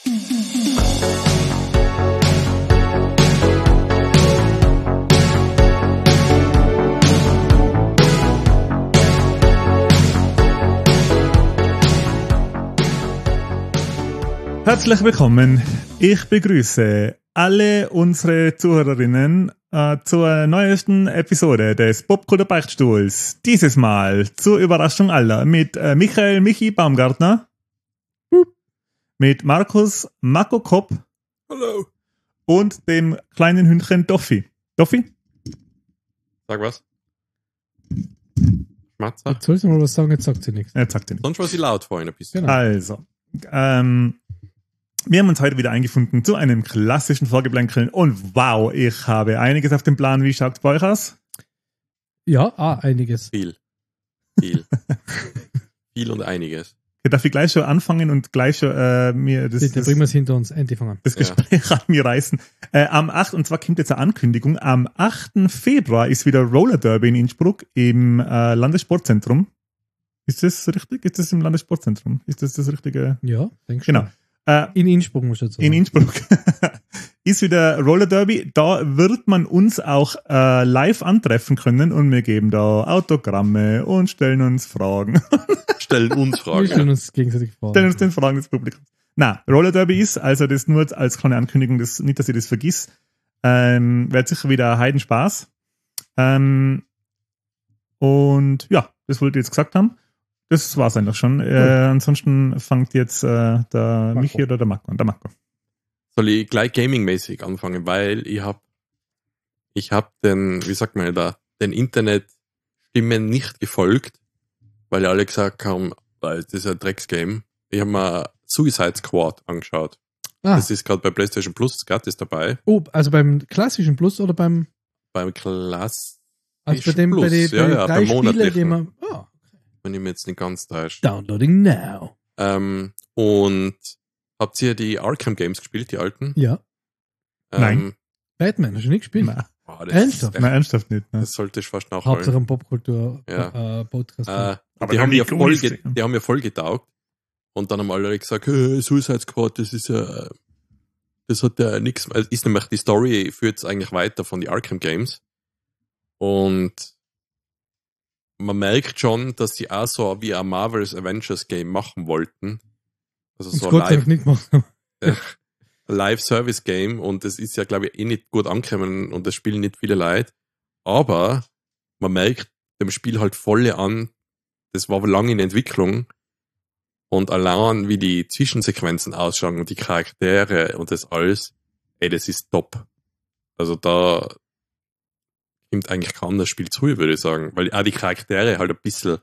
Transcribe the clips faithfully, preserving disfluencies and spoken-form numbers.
Herzlich willkommen. Ich begrüße alle unsere Zuhörerinnen äh, zur neuesten Episode des Popkultur Beichtstuhls. Dieses Mal zur Überraschung aller mit äh, Michael Michi Baumgartner, hm. mit Markus Marco Kopp. Hallo. Und dem kleinen Hündchen Doffi. Doffi? Sag was. Schmatzer. Jetzt soll sie mal was sagen, jetzt sagt sie nichts. Jetzt sagt sie nichts. Sonst war sie laut vorhin ein bisschen. Genau. Also, ähm, wir haben uns heute wieder eingefunden zu einem klassischen Vorgeplänkeln und wow, ich habe einiges auf dem Plan. Wie schaut es bei euch aus? Ja, ah, einiges. Viel. Viel. Viel und einiges. Ich darf ich gleich schon anfangen und gleich schon äh, mir das, Bitte, das, bringen wir es hinter uns, endlich fangen. das Gespräch ja. an mir reißen. Äh, am achten und zwar kommt jetzt eine Ankündigung, am achten Februar ist wieder Roller Derby in Innsbruck im äh, Landessportzentrum. Ist das richtig? Ist das im Landessportzentrum? Ist das das richtige? Ja, denke Genau. Äh, in Innsbruck muss ich jetzt sagen. In Innsbruck ist wieder Roller Derby. Da wird man uns auch äh, live antreffen können und wir geben da Autogramme und stellen uns Fragen. Stellen uns Fragen. Wir stellen uns gegenseitig Fragen. Stellen uns den Fragen des Publikums. Na, Roller Derby ist, also das nur als kleine Ankündigung, das, nicht, dass ich das vergiss, ähm, wird sicher wieder Heidenspaß. Ähm, und ja, das wollte ich jetzt gesagt haben. Das war's eigentlich schon. Äh, ansonsten fängt jetzt äh, der Marco. Michi oder der Marco an. Der Marco. Soll ich gleich gaming-mäßig anfangen, weil ich hab ich hab den, wie sagt man da, den Internetstimmen nicht gefolgt, weil alle gesagt haben, das ist ein Drecksgame. Ich habe mir Suicide Squad angeschaut. Ah. Das ist gerade bei PlayStation Plus gratis dabei. Oh, also beim klassischen Plus oder beim Beim Klass also bei dem Plus. bei den, bei Ja, den ja, drei beim Spielen, die monatlichen. man oh, Wenn ich mir jetzt nicht ganz täusche. Downloading now. Ähm, und habt ihr die Arkham Games gespielt, die alten? Ja. Ähm, Nein. Batman, hast du nicht gespielt? Nein, boah, das Ernsthaft? ist nein, ernsthaft nicht. Ne? Das sollte ich fast Hauptsache nachholen. ein Popkultur Ja. äh, Podcast. Äh, Aber die, dann haben mir nicht voll lustig. ge- die haben mir voll getaugt. Und dann haben alle gesagt, hey, Suicide Squad, das ist ja, das hat ja nichts, also ist nämlich, die Story führt eigentlich weiter von den Arkham Games. Und man merkt schon, dass sie auch so wie ein Marvel's Avengers Game machen wollten. Also das so Gott sei live, Dank nicht machen. Live-Service-Game und das ist ja, glaube ich, eh nicht gut angekommen und das spielen nicht viele Leute. Aber man merkt dem Spiel halt volle an, das war lange in Entwicklung und allein wie die Zwischensequenzen ausschauen und die Charaktere und das alles, ey, das ist top. Also da kommt eigentlich kein anderes Spiel zu, würde ich sagen, weil auch die Charaktere halt ein bisschen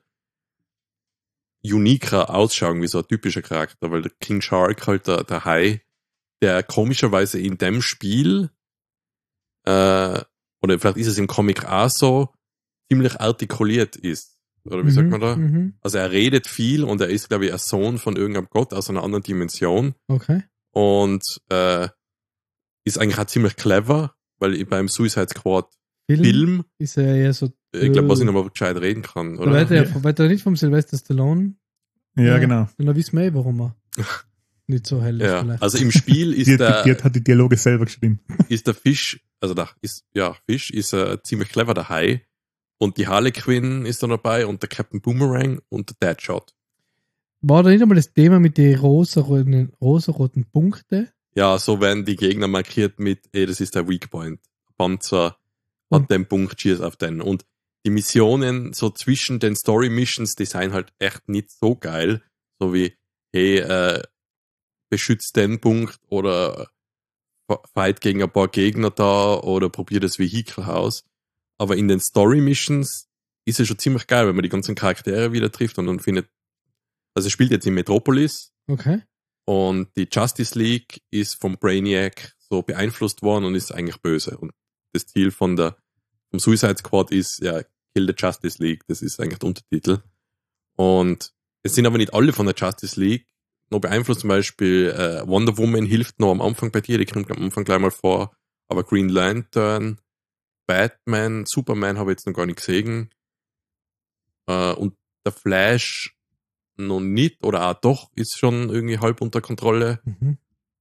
uniker ausschauen wie so ein typischer Charakter, weil der King Shark halt der, der Hai, der komischerweise in dem Spiel, äh, oder vielleicht ist es im Comic auch so, ziemlich artikuliert ist. Oder wie Mhm, sagt man da? mhm. Also er redet viel und er ist, glaube ich, ein Sohn von irgendeinem Gott aus einer anderen Dimension Okay. und äh, ist eigentlich auch ziemlich clever, weil ich beim Suicide Squad Film, Film, ist ja eher so. ich glaube, was ich äh, noch mal gescheit reden kann, Da oder? weiter, Ja. ja. weiter nicht vom Sylvester Stallone. Ja, genau. Dann wissen wir eh, warum er nicht so hell ist Ja, vielleicht. also im Spiel ist Die, der, die, die hat die Dialoge selber geschrieben. ist der Fisch, also da ist, ja, Fisch ist äh, ziemlich clever, der Hai. Und die Harley Quinn ist da dabei und der Captain Boomerang und der Deadshot. War da nicht einmal das Thema mit den rosaroten, rosaroten Punkten? Ja, so werden die Gegner markiert mit, ey, das ist der Weak Point. Panzer hat Und- den Punkt, schießt auf den. Und die Missionen so zwischen den Story Missions, die sind halt echt nicht so geil. So wie, hey, äh, beschützt den Punkt oder fight gegen ein paar Gegner da oder probier das Vehikel aus. Aber in den Story Missions ist es schon ziemlich geil, wenn man die ganzen Charaktere wieder trifft und dann findet, also es spielt jetzt in Metropolis Okay. und die Justice League ist vom Brainiac so beeinflusst worden und ist eigentlich böse. Und das Ziel von der, vom Suicide Squad ist ja Kill the Justice League, das ist eigentlich der Untertitel. Und es sind aber nicht alle von der Justice League noch beeinflusst, zum Beispiel äh, Wonder Woman hilft noch am Anfang bei dir, die kommt am Anfang gleich mal vor, aber Green Lantern, Batman, Superman habe ich jetzt noch gar nicht gesehen äh, und der Flash noch nicht, oder auch doch, ist schon irgendwie halb unter Kontrolle. Mhm.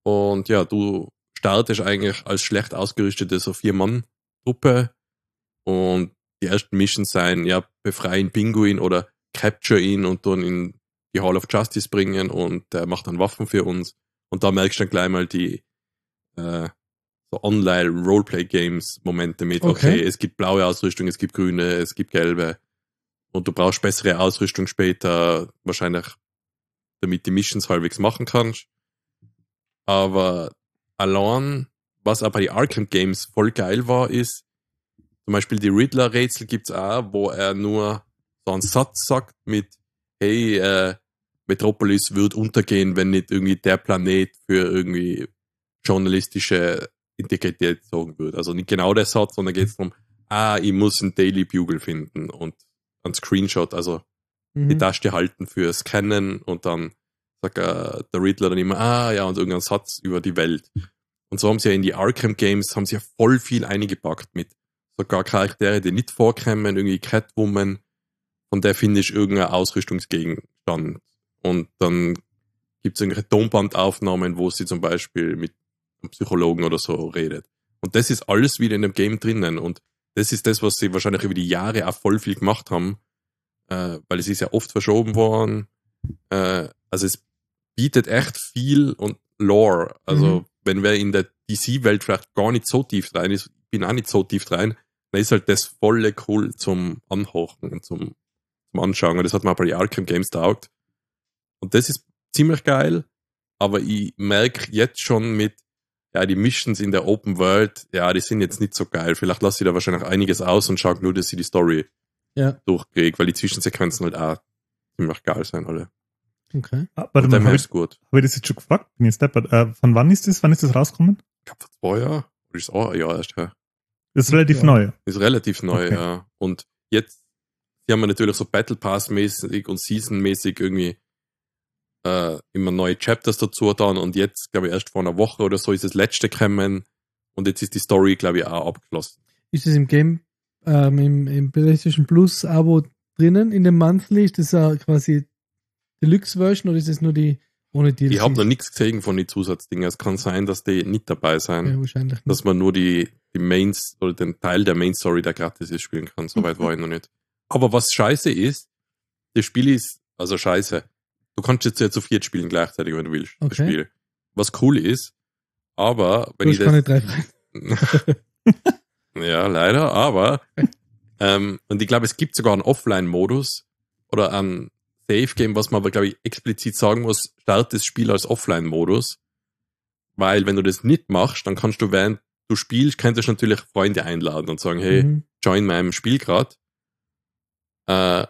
Und ja, du startest eigentlich als schlecht ausgerüstete so Vier-Mann-Truppe und die ersten Missions sein, ja, befreien Pinguin oder capture ihn und dann in die Hall of Justice bringen und der macht dann Waffen für uns. Und da merkst du dann gleich mal die äh, so Online-Roleplay-Games-Momente mit, okay. okay, es gibt blaue Ausrüstung, es gibt grüne, es gibt gelbe und du brauchst bessere Ausrüstung später, wahrscheinlich damit die Missions halbwegs machen kannst. Aber allein, was auch bei den Arkham Games voll geil war, ist, zum Beispiel die Riddler-Rätsel gibt's auch, wo er nur so einen Satz sagt mit, hey, äh, Metropolis wird untergehen, wenn nicht irgendwie der Planet für irgendwie journalistische Integrität sorgen wird. Also nicht genau der Satz, sondern geht es darum, ah, ich muss einen Daily Bugle finden und einen Screenshot, also mhm. die Taste halten für Scannen und dann sagt äh, der Riddler dann immer, ah ja, und irgendeinen Satz über die Welt. Und so haben sie ja in die Arkham Games, haben sie ja voll viel eingepackt mit sogar Charaktere, die nicht vorkommen, irgendwie Catwoman, von der finde ich irgendein Ausrüstungsgegenstand. Und dann gibt es irgendwelche Tonbandaufnahmen, wo sie zum Beispiel mit einem Psychologen oder so redet. Und das ist alles wieder in dem Game drinnen. Und das ist das, was sie wahrscheinlich über die Jahre auch voll viel gemacht haben, äh, weil es ist ja oft verschoben worden. Äh, also es bietet echt viel und Lore. Also mhm. wenn wer in der D C-Welt vielleicht gar nicht so tief rein ist, ich bin auch nicht so tief rein, dann ist halt das volle cool zum Anhorchen und zum, zum Anschauen. Und das hat mir bei den Arkham Games taugt. Und das ist ziemlich geil, aber ich merke jetzt schon mit, ja, die Missions in der Open World, ja, die sind jetzt nicht so geil. Vielleicht lasse ich da wahrscheinlich einiges aus und schaue nur, dass ich die Story ja. durchkriege, weil die Zwischensequenzen halt auch ziemlich geil sein, alle. Okay. Ah, warte mal, habe ich, gut. Hab ich das jetzt schon gefragt? Bin jetzt deppert. Äh, von wann ist das? Wann ist das rausgekommen? Ich glaube, vor zwei Jahren. Oder ist es auch ein Jahr erst her? Das ist relativ ja. neu. Ist relativ neu, okay. ja. Und jetzt, die haben wir natürlich so Battle Pass-mäßig und Season-mäßig irgendwie äh, immer neue Chapters dazu dann und jetzt, glaube ich, erst vor einer Woche oder so ist das letzte gekommen und jetzt ist die Story, glaube ich, auch abgeschlossen. Ist das im Game, ähm, im, im PlayStation Plus Abo drinnen, in dem Monthly? Ist das ja quasi Deluxe-Version oder ist das nur die ohne D L C? Ich habe noch nichts gesehen von den Zusatzdingen. Es kann sein, dass die nicht dabei sein. Ja, wahrscheinlich nicht. Dass man nur die, die Mains oder den Teil der Main Story, der gratis ist, spielen kann. Soweit war ich noch nicht. Aber was scheiße ist, das Spiel ist, also scheiße. Du kannst jetzt ja zu viert spielen gleichzeitig, wenn du willst. Okay. Das Spiel. Was cool ist, aber wenn du ich das. Kann nicht ja, leider, aber ähm, und ich glaube, es gibt sogar einen Offline-Modus oder einen Save-Game, was man aber, glaube ich, explizit sagen muss, start das Spiel als Offline-Modus, weil wenn du das nicht machst, dann kannst du, während du spielst, könntest du natürlich Freunde einladen und sagen, hey, mhm. join meinem Spiel grad. Äh,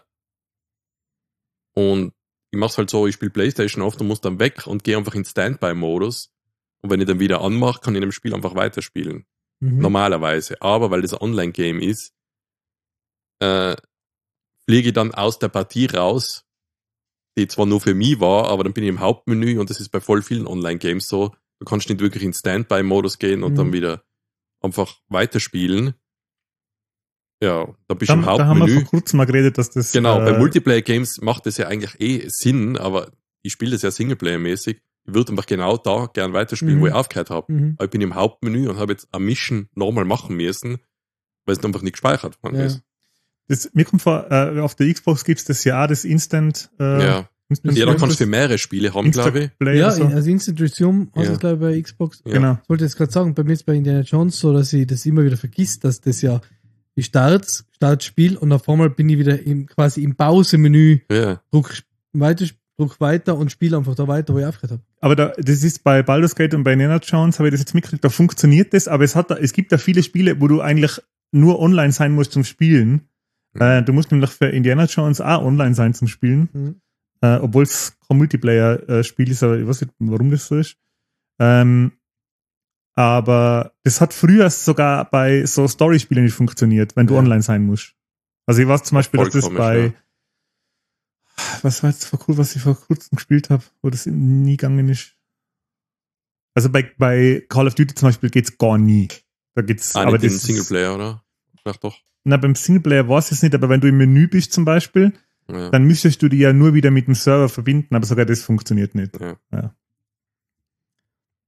und ich mach's halt so, ich spiele Playstation oft und muss dann weg und gehe einfach in Standby-Modus und wenn ich dann wieder anmache, kann ich in dem Spiel einfach weiterspielen. Mhm. Normalerweise. Aber weil das ein Online-Game ist, äh, fliege ich dann aus der Partie raus, die zwar nur für mich war, aber dann bin ich im Hauptmenü und das ist bei voll vielen Online-Games so, du kannst nicht wirklich in Standby-Modus gehen und mhm. dann wieder einfach weiterspielen. Ja, da bist du im Hauptmenü. Da haben wir vor kurzem mal geredet, dass das... Genau, äh, bei Multiplayer-Games macht das ja eigentlich eh Sinn, aber ich spiele das ja Singleplayer-mäßig. Ich würde einfach genau da gern weiterspielen, mhm. wo ich aufgehört habe. Mhm. Aber ich bin im Hauptmenü und habe jetzt eine Mission nochmal machen müssen, weil es einfach nicht gespeichert worden ja. ist. Das, mir kommt vor, äh, auf der Xbox gibt es das ja, das Instant... Äh, ja, Instant ja da kannst du für mehrere Spiele haben, glaube ich. Play ja, so. Also Instant Resume hast du, ja. glaube ich, bei Xbox. Ja. Genau. Ich wollte jetzt gerade sagen, bei mir ist bei Indiana Jones so, dass ich das immer wieder vergiss, dass das ja, ich starte, starte Spiel und auf einmal bin ich wieder im, quasi im Pause-Menü, ja. druck weiter, druck weiter und spiele einfach da weiter, wo ich aufgehört habe. Aber da, das ist bei Baldur's Gate und bei Indiana Jones, habe ich das jetzt mitgekriegt, da funktioniert das, aber es hat da, es gibt da viele Spiele, wo du eigentlich nur online sein musst zum Spielen. Mhm. Äh, du musst nämlich für Indiana Jones auch online sein zum Spielen. Mhm. Äh, obwohl es kein Multiplayer-Spiel ist, aber ich weiß nicht, warum das so ist. Ähm, aber das hat früher sogar bei so Story-Spielen nicht funktioniert, wenn du ja. online sein musst. Also ich weiß zum Beispiel, dass das bei ja. was war jetzt vor kurzem, was ich vor kurzem gespielt habe, wo das nie gegangen ist. Also bei, bei Call of Duty zum Beispiel geht's gar nie. Da geht's ah, aber nicht das Singleplayer, oder? Ach doch. Na, beim Singleplayer war es jetzt nicht, aber wenn du im Menü bist zum Beispiel, ja. dann müsstest du die ja nur wieder mit dem Server verbinden, aber sogar das funktioniert nicht. Ja. Ja.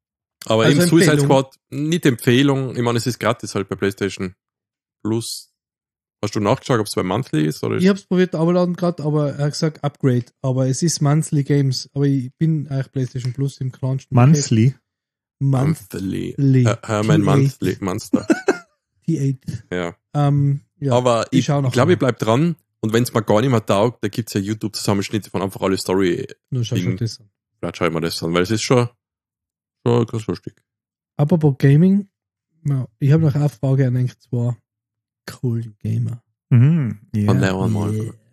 Aber Also eben Suicide Empfehlung. Squad, nicht Empfehlung. Ich meine, es ist gratis halt bei PlayStation Plus. Hast du nachgeschaut, ob es bei Monthly ist? Oder Ich hab's probiert abladen gerade, aber er hat gesagt Upgrade. Aber es ist Monthly Games. Aber ich bin eigentlich PlayStation Plus im kleinsten. Monthly. Monthly. Monthly. Äh, Herman T acht. Monthly. Monster. T acht. Ja. Ähm, ja. Aber ich ich, schau noch ich glaube, ich mal. bleib dran. Und wenn es mir gar nicht mehr taugt, da gibt's ja YouTube-Zusammenschnitte von einfach alle Story. Nur schau schon Ding. das an. Vielleicht schaue ich mir das an, weil es ist schon, schon ganz lustig. Apropos Gaming, ja, ich habe noch eine Frage an euch zwei coolen Gamer. Mhm. Ja. Von der mal.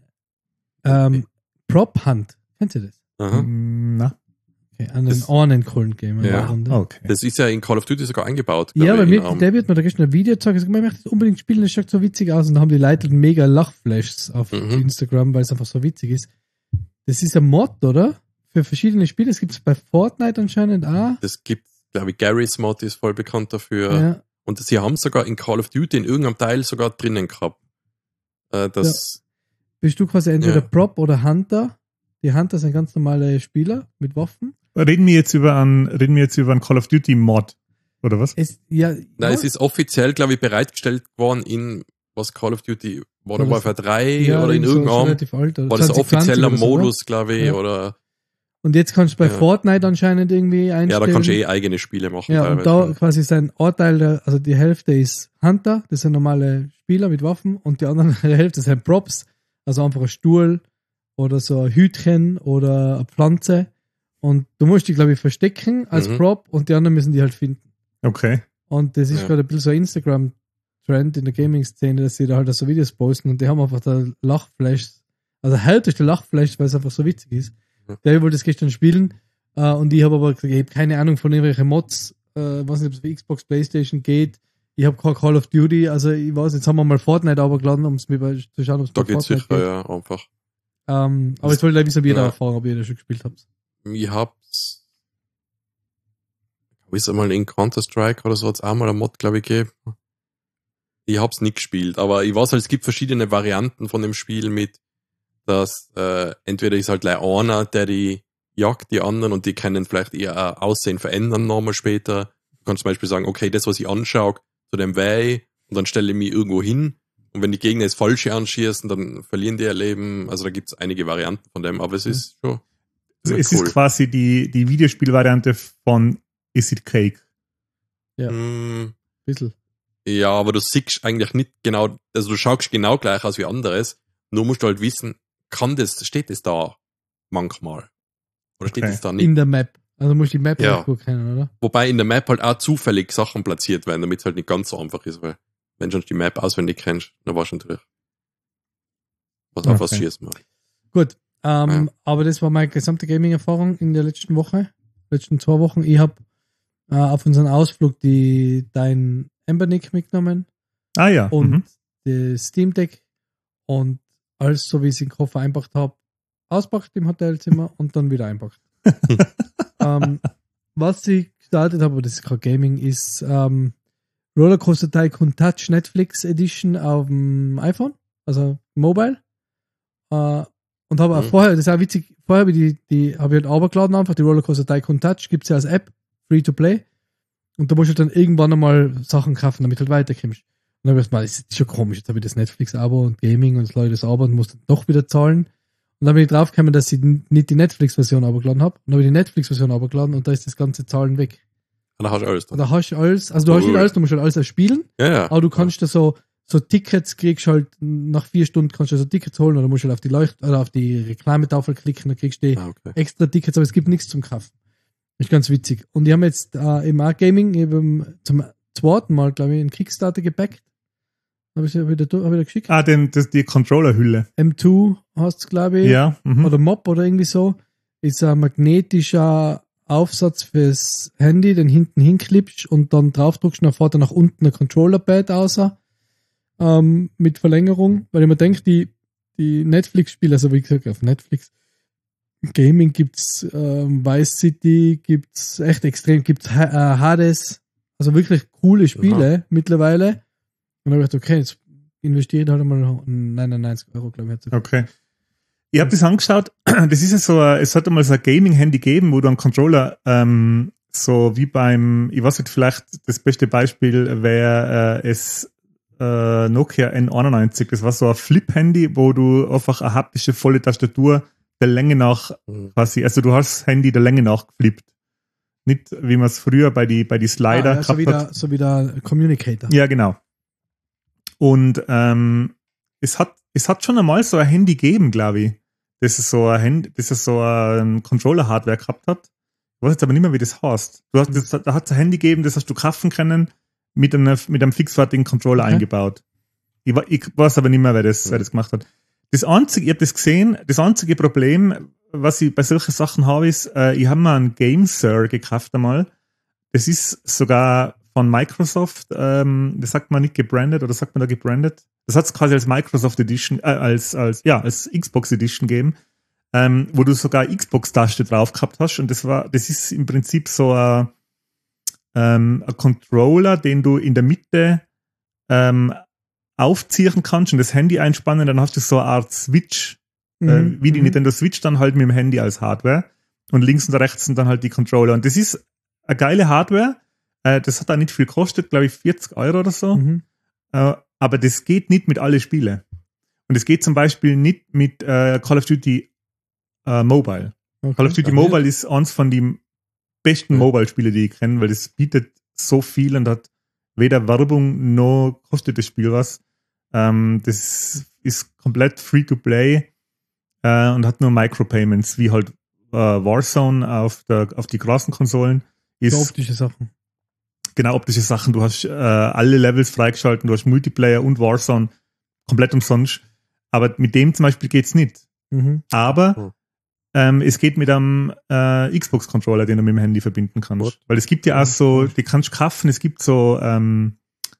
Yeah. Ähm, Prop Hunt, kennt ihr das? Aha. Mm, Na, Okay, an den Das- anderen coolen Gamer. Ja. in der Runde. okay. Das ist ja in Call of Duty sogar eingebaut. Ja, glaub bei ich, mir, in, ähm, der wird mir da gestern ein Video gezeigt, ich möchte das unbedingt spielen, das schaut so witzig aus und da haben die Leute mega Lachflashs auf Mhm. Instagram, weil es einfach so witzig ist. Das ist ein Mod, oder? Für verschiedene Spiele, das gibt es bei Fortnite anscheinend auch. Das gibt, glaube ich, Gary's Mod ist voll bekannt dafür. Ja. Und sie haben sogar in Call of Duty in irgendeinem Teil sogar drinnen gehabt. Äh, das, Bist du quasi entweder Ja. Prop oder Hunter? Die Hunter sind ganz normale Spieler mit Waffen. Reden wir jetzt über einen, reden wir jetzt über einen Call of Duty Mod, oder was? Es, ja, Nein, ja, es ist offiziell, glaube ich, bereitgestellt worden in was Call of Duty Modern Oder Warfare drei ja, oder in so- so irgendeinem. relativ alt, oder War das ein zwanzig zwanzig offizieller oder so, oder? Modus, glaube ich, Ja. oder Und jetzt kannst du bei Ja. Fortnite anscheinend irgendwie einstellen. ja, da kannst du eh eigene Spiele machen. Ja, und da quasi sein Orteil, der, also die Hälfte ist Hunter, das sind normale Spieler mit Waffen, und die andere Hälfte sind Props, also einfach ein Stuhl oder so ein Hütchen oder eine Pflanze. Und du musst die, glaube ich, verstecken als Mhm. Prop und die anderen müssen die halt finden. Okay. Und das ist Ja. gerade ein bisschen so ein Instagram-Trend in der Gaming-Szene, dass sie da halt so Videos posten und die haben einfach da Lachflash, also härteste Lachflash, weil es einfach so witzig ist. Mhm. Der wollte das gestern spielen äh, und ich habe aber gesagt, ich habe keine Ahnung von irgendwelchen Mods, äh, weiß nicht, ob es für Xbox, Playstation geht. Ich habe kein Call of Duty, also ich weiß, jetzt haben wir mal Fortnite runtergeladen, um es mir bei, zu schauen, ob es Da bei geht's Fortnite sicher, geht. ja, einfach. Ähm, aber jetzt wollte ich wissen, ob ihr da Ja. erfahren, ob ihr das schon gespielt habt. Ich hab's, wie ist einmal in Counter-Strike oder so, hat's auch mal ein Mod, glaube ich, gegeben. Ich hab's nicht gespielt, aber ich weiß halt, es gibt verschiedene Varianten von dem Spiel mit, dass äh, entweder ist halt gleich einer, der die jagt, die anderen, und die können vielleicht ihr äh, Aussehen verändern nochmal später. Du kannst zum Beispiel sagen, okay, das, was ich anschaue, zu dem wäh, und dann stelle ich mich irgendwo hin, und wenn die Gegner das Falsche anschießen, dann verlieren die ihr Leben. Also da gibt's einige Varianten von dem, aber es ist schon Also ziemlich es ist quasi die, die Videospielvariante von Is It Cake. Ja. Mm, Bisschen. Ja, aber du siehst eigentlich nicht genau, also du schaust genau gleich aus wie anderes, nur musst du halt wissen, kann das, steht das da manchmal? Oder steht Okay. das da nicht? In der Map. Also musst du die Map Ja. auch gut kennen, oder? Wobei in der Map halt auch zufällig Sachen platziert werden, damit es halt nicht ganz so einfach ist, weil wenn du schon die Map auswendig kennst, dann weißt du natürlich, was auf was Okay. schießt man. Gut. Ähm, Ja. Aber das war meine gesamte Gaming-Erfahrung in der letzten Woche, letzten zwei Wochen. Ich habe äh, auf unseren Ausflug die dein Embernick mitgenommen Ah ja. und Mhm. das Steam Deck und alles, so wie ich es in den Koffer einpackt habe, auspackt im Hotelzimmer und dann wieder einpackt. ähm, was ich gestartet habe, aber das ist kein Gaming, ist ähm, Rollercoaster Tycoon Touch Netflix Edition auf dem iPhone, also Mobile. Äh, und habe auch Mhm. vorher, das ist auch witzig, vorher habe ich die, die habe ich halt runtergeladen einfach, die Rollercoaster Tycoon Touch, gibt es ja als App, free to play. Und da musst du dann irgendwann einmal Sachen kaufen, damit du halt weiterkommst. Und dann habe ich gedacht, das ist schon komisch, jetzt habe ich das Netflix-Abo und Gaming und das Leute das Abo und muss dann doch wieder zahlen. Und dann bin ich draufgekommen, dass ich n- nicht die Netflix-Version runtergeladen habe. Und dann habe ich die Netflix-Version runtergeladen und da ist das ganze Zahlen weg. Und dann hast du alles Und da. da hast du alles, also du hast nicht Cool. alles, du musst halt alles erspielen, Ja, ja. aber du kannst da so, so Tickets kriegst halt, nach vier Stunden kannst du so Tickets holen oder musst halt auf die Leucht, oder auf die Reklametafel klicken, dann kriegst du die Ah, okay. extra Tickets, aber es gibt nichts zum Kaufen. Ist ganz witzig. Und die haben jetzt äh, im Art Gaming eben zum zweiten Mal, glaube ich, einen Kickstarter gebackt. Habe ich ja wieder, hab ich da geschickt. Ah, den, das, die Controller-Hülle. M zwei heißt es, glaube ich. Ja. Mhm. Oder Mob oder irgendwie so. Ist ein magnetischer Aufsatz fürs Handy, den hinten hinklippst und dann draufdrückst und dann fährt er nach unten ein Controller-Pad raus. Ähm, mit Verlängerung. Weil ich mir denke, die, die Netflix-Spiele, also wie gesagt, auf Netflix, Gaming gibt's ähm, Vice City, gibt's echt extrem, gibt's ha äh, Hades, also wirklich coole Spiele mittlerweile. Und dann habe ich gedacht, okay, jetzt investiere ich halt einmal neunundneunzig Euro, glaube ich. Jetzt. Okay. Ich habe das angeschaut. Das ist ja so, ein- es hat einmal so ein Gaming-Handy gegeben, wo du einen Controller ähm, so wie beim, ich weiß nicht, vielleicht das beste Beispiel wäre äh, es äh, Nokia N einundneunzig. Das war so ein Flip-Handy, wo du einfach eine haptische volle Tastatur der Länge nach Mhm. quasi, also du hast das Handy der Länge nach geflippt. Nicht, wie man es früher bei die, bei die Slider Ah, ja, so, wie gehabt hat. der, so wie der Communicator. Ja, genau. Und ähm, es hat es hat schon einmal so ein Handy gegeben, glaube ich, das ist so ein Handy, das ist so ein Controller-Hardware gehabt hat. Ich weiß jetzt aber nicht mehr, wie das heißt. Du hast, das, da hat es ein Handy gegeben, das hast du kaufen können, mit, einer, mit einem fixfertigen Controller Okay. eingebaut. Ich, wa- ich weiß aber nicht mehr, wer das, wer das gemacht hat. Das einzige, ich habe das gesehen, das einzige Problem, was ich bei solchen Sachen habe, ist, äh, ich habe mir einen GameSir gekauft einmal. Das ist sogar von Microsoft, ähm, das sagt man nicht gebrandet, oder sagt man da gebrandet? Das hat es quasi als Microsoft Edition, äh, als, als, ja, als Xbox Edition gegeben, ähm, wo du sogar Xbox-Taste drauf gehabt hast, und das war, das ist im Prinzip so ein, ähm, ein Controller, den du in der Mitte ähm, aufziehen kannst und das Handy einspannen, dann hast du so eine Art Switch, äh, Mhm, wie die mhm. Nintendo Switch dann halt mit dem Handy als Hardware, und links und rechts sind dann halt die Controller, und das ist eine geile Hardware, äh, das hat auch nicht viel gekostet, glaube ich vierzig Euro oder so, Mhm. äh, aber das geht nicht mit alle Spiele. Und es geht zum Beispiel nicht mit äh, Call of Duty äh, Mobile. Okay. Call of Duty Ja. Mobile ist eins von den besten Ja. Mobile-Spiele, die ich kenne, weil das bietet so viel und hat weder Werbung noch kostet das Spiel was. Ähm, das ist komplett free to play äh, und hat nur Micropayments, wie halt äh, Warzone auf, der, auf die großen Konsolen. So Ist optische Sachen. genau optische Sachen. Du hast äh, alle Levels freigeschalten, du hast Multiplayer und Warzone komplett umsonst. Aber mit dem zum Beispiel geht's nicht. Mhm. Aber Hm. ähm, es geht mit einem äh, Xbox-Controller, den du mit dem Handy verbinden kannst. Gut. Weil es gibt ja auch so, die kannst du kaufen, es gibt so, ähm,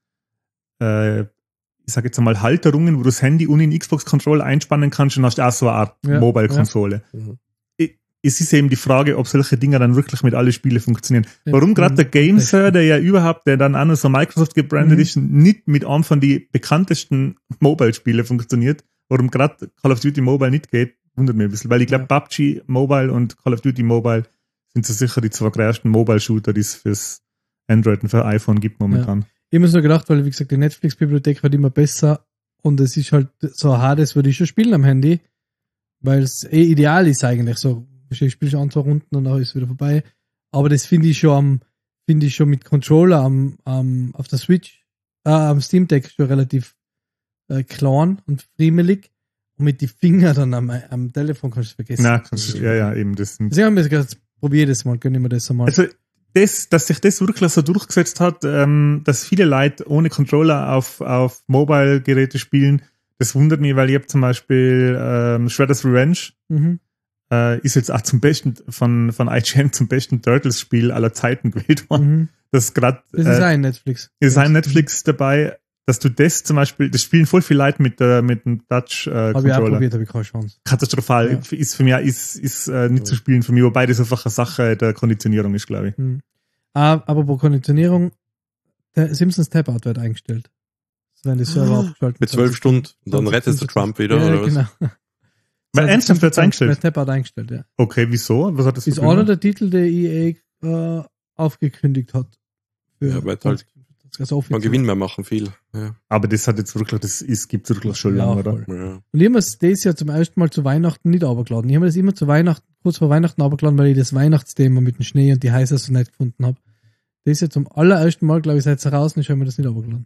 äh, ich sage jetzt einmal Halterungen, wo du das Handy und den Xbox-Controller einspannen kannst und hast auch so eine Art Ja, Mobile-Konsole. Mhm. I- Es ist eben die Frage, ob solche Dinger dann wirklich mit alle Spiele funktionieren. Ja, Warum gerade der mhm. GameSir, der ja überhaupt, der dann auch noch so Microsoft gebrandet Mhm. ist, nicht mit einem von die bekanntesten Mobile-Spiele funktioniert, warum gerade Call of Duty Mobile nicht geht, wundert mich ein bisschen, weil ich glaube, Ja. P U B G Mobile und Call of Duty Mobile sind so sicher die zwei größten Mobile-Shooter, die es fürs Android und für iPhone gibt momentan. Ich habe mir so gedacht, weil, wie gesagt, die Netflix-Bibliothek wird immer besser und es ist halt so ein Hades, würde ich schon spielen am Handy, weil es eh ideal ist eigentlich. So, ich spiele schon ein, zwei Runden und dann ist es wieder vorbei. Aber das finde ich schon am, finde ich schon mit Controller am, am, auf der Switch, äh, am Steam Deck schon relativ äh, klein und friemelig. Und mit die Finger dann am, am Telefon kannst du es vergessen. Na, kannst du- ja, ja, eben, das sind Deswegen haben wir gesagt, probier das mal, gönn ich mir das einmal. Also, das, dass sich das wirklich so durchgesetzt hat, ähm, dass viele Leute ohne Controller auf, auf Mobile-Geräte spielen, das wundert mich, weil ich habe zum Beispiel ähm, Shredder's Revenge, mhm. äh, ist jetzt auch zum besten, von, von I G N zum besten Turtles-Spiel aller Zeiten gewählt worden. Mhm. Das ist gerade, Das ist äh, ein Netflix. ist ein Netflix dabei, dass du das zum Beispiel, das spielen voll viele Leute mit, der mit dem Habe ich auch Touch-Controller. probiert, habe ich keine Chance. Katastrophal, Ja. ist für mich, ist, ist äh, nicht zu spielen für mich, wobei das einfach eine Sache der Konditionierung ist, glaube ich. Hm. Ah, aber pro Konditionierung, der Simpsons Tab-Out wird eingestellt. Das werden die Server aufgeschaltet. Für zwölf Stunden. Und dann rettest du Trump wieder, ja, oder was? genau. Weil ernsthaft wird's eingestellt? Tab-Out eingestellt, ja. Okay, wieso? Was hat das Ist für Gründe? einer der Titel, der E A äh, aufgekündigt hat. Für Ja, weil halt also offiziell. Man Gewinn mehr machen, viel. Ja. Aber das hat jetzt wirklich, das ist, gibt's wirklich schon Ja, lange, oder? voll. Ja. Und ich habe mir das ja zum ersten Mal zu Weihnachten nicht runtergeladen. Ich habe mir das immer zu Weihnachten, kurz vor Weihnachten runtergeladen, weil ich das Weihnachtsthema mit dem Schnee und die Heißer so nett gefunden habe. Das ist ja zum allerersten Mal, glaube ich, seit es heraus ist, habe ich mir das nicht runtergeladen.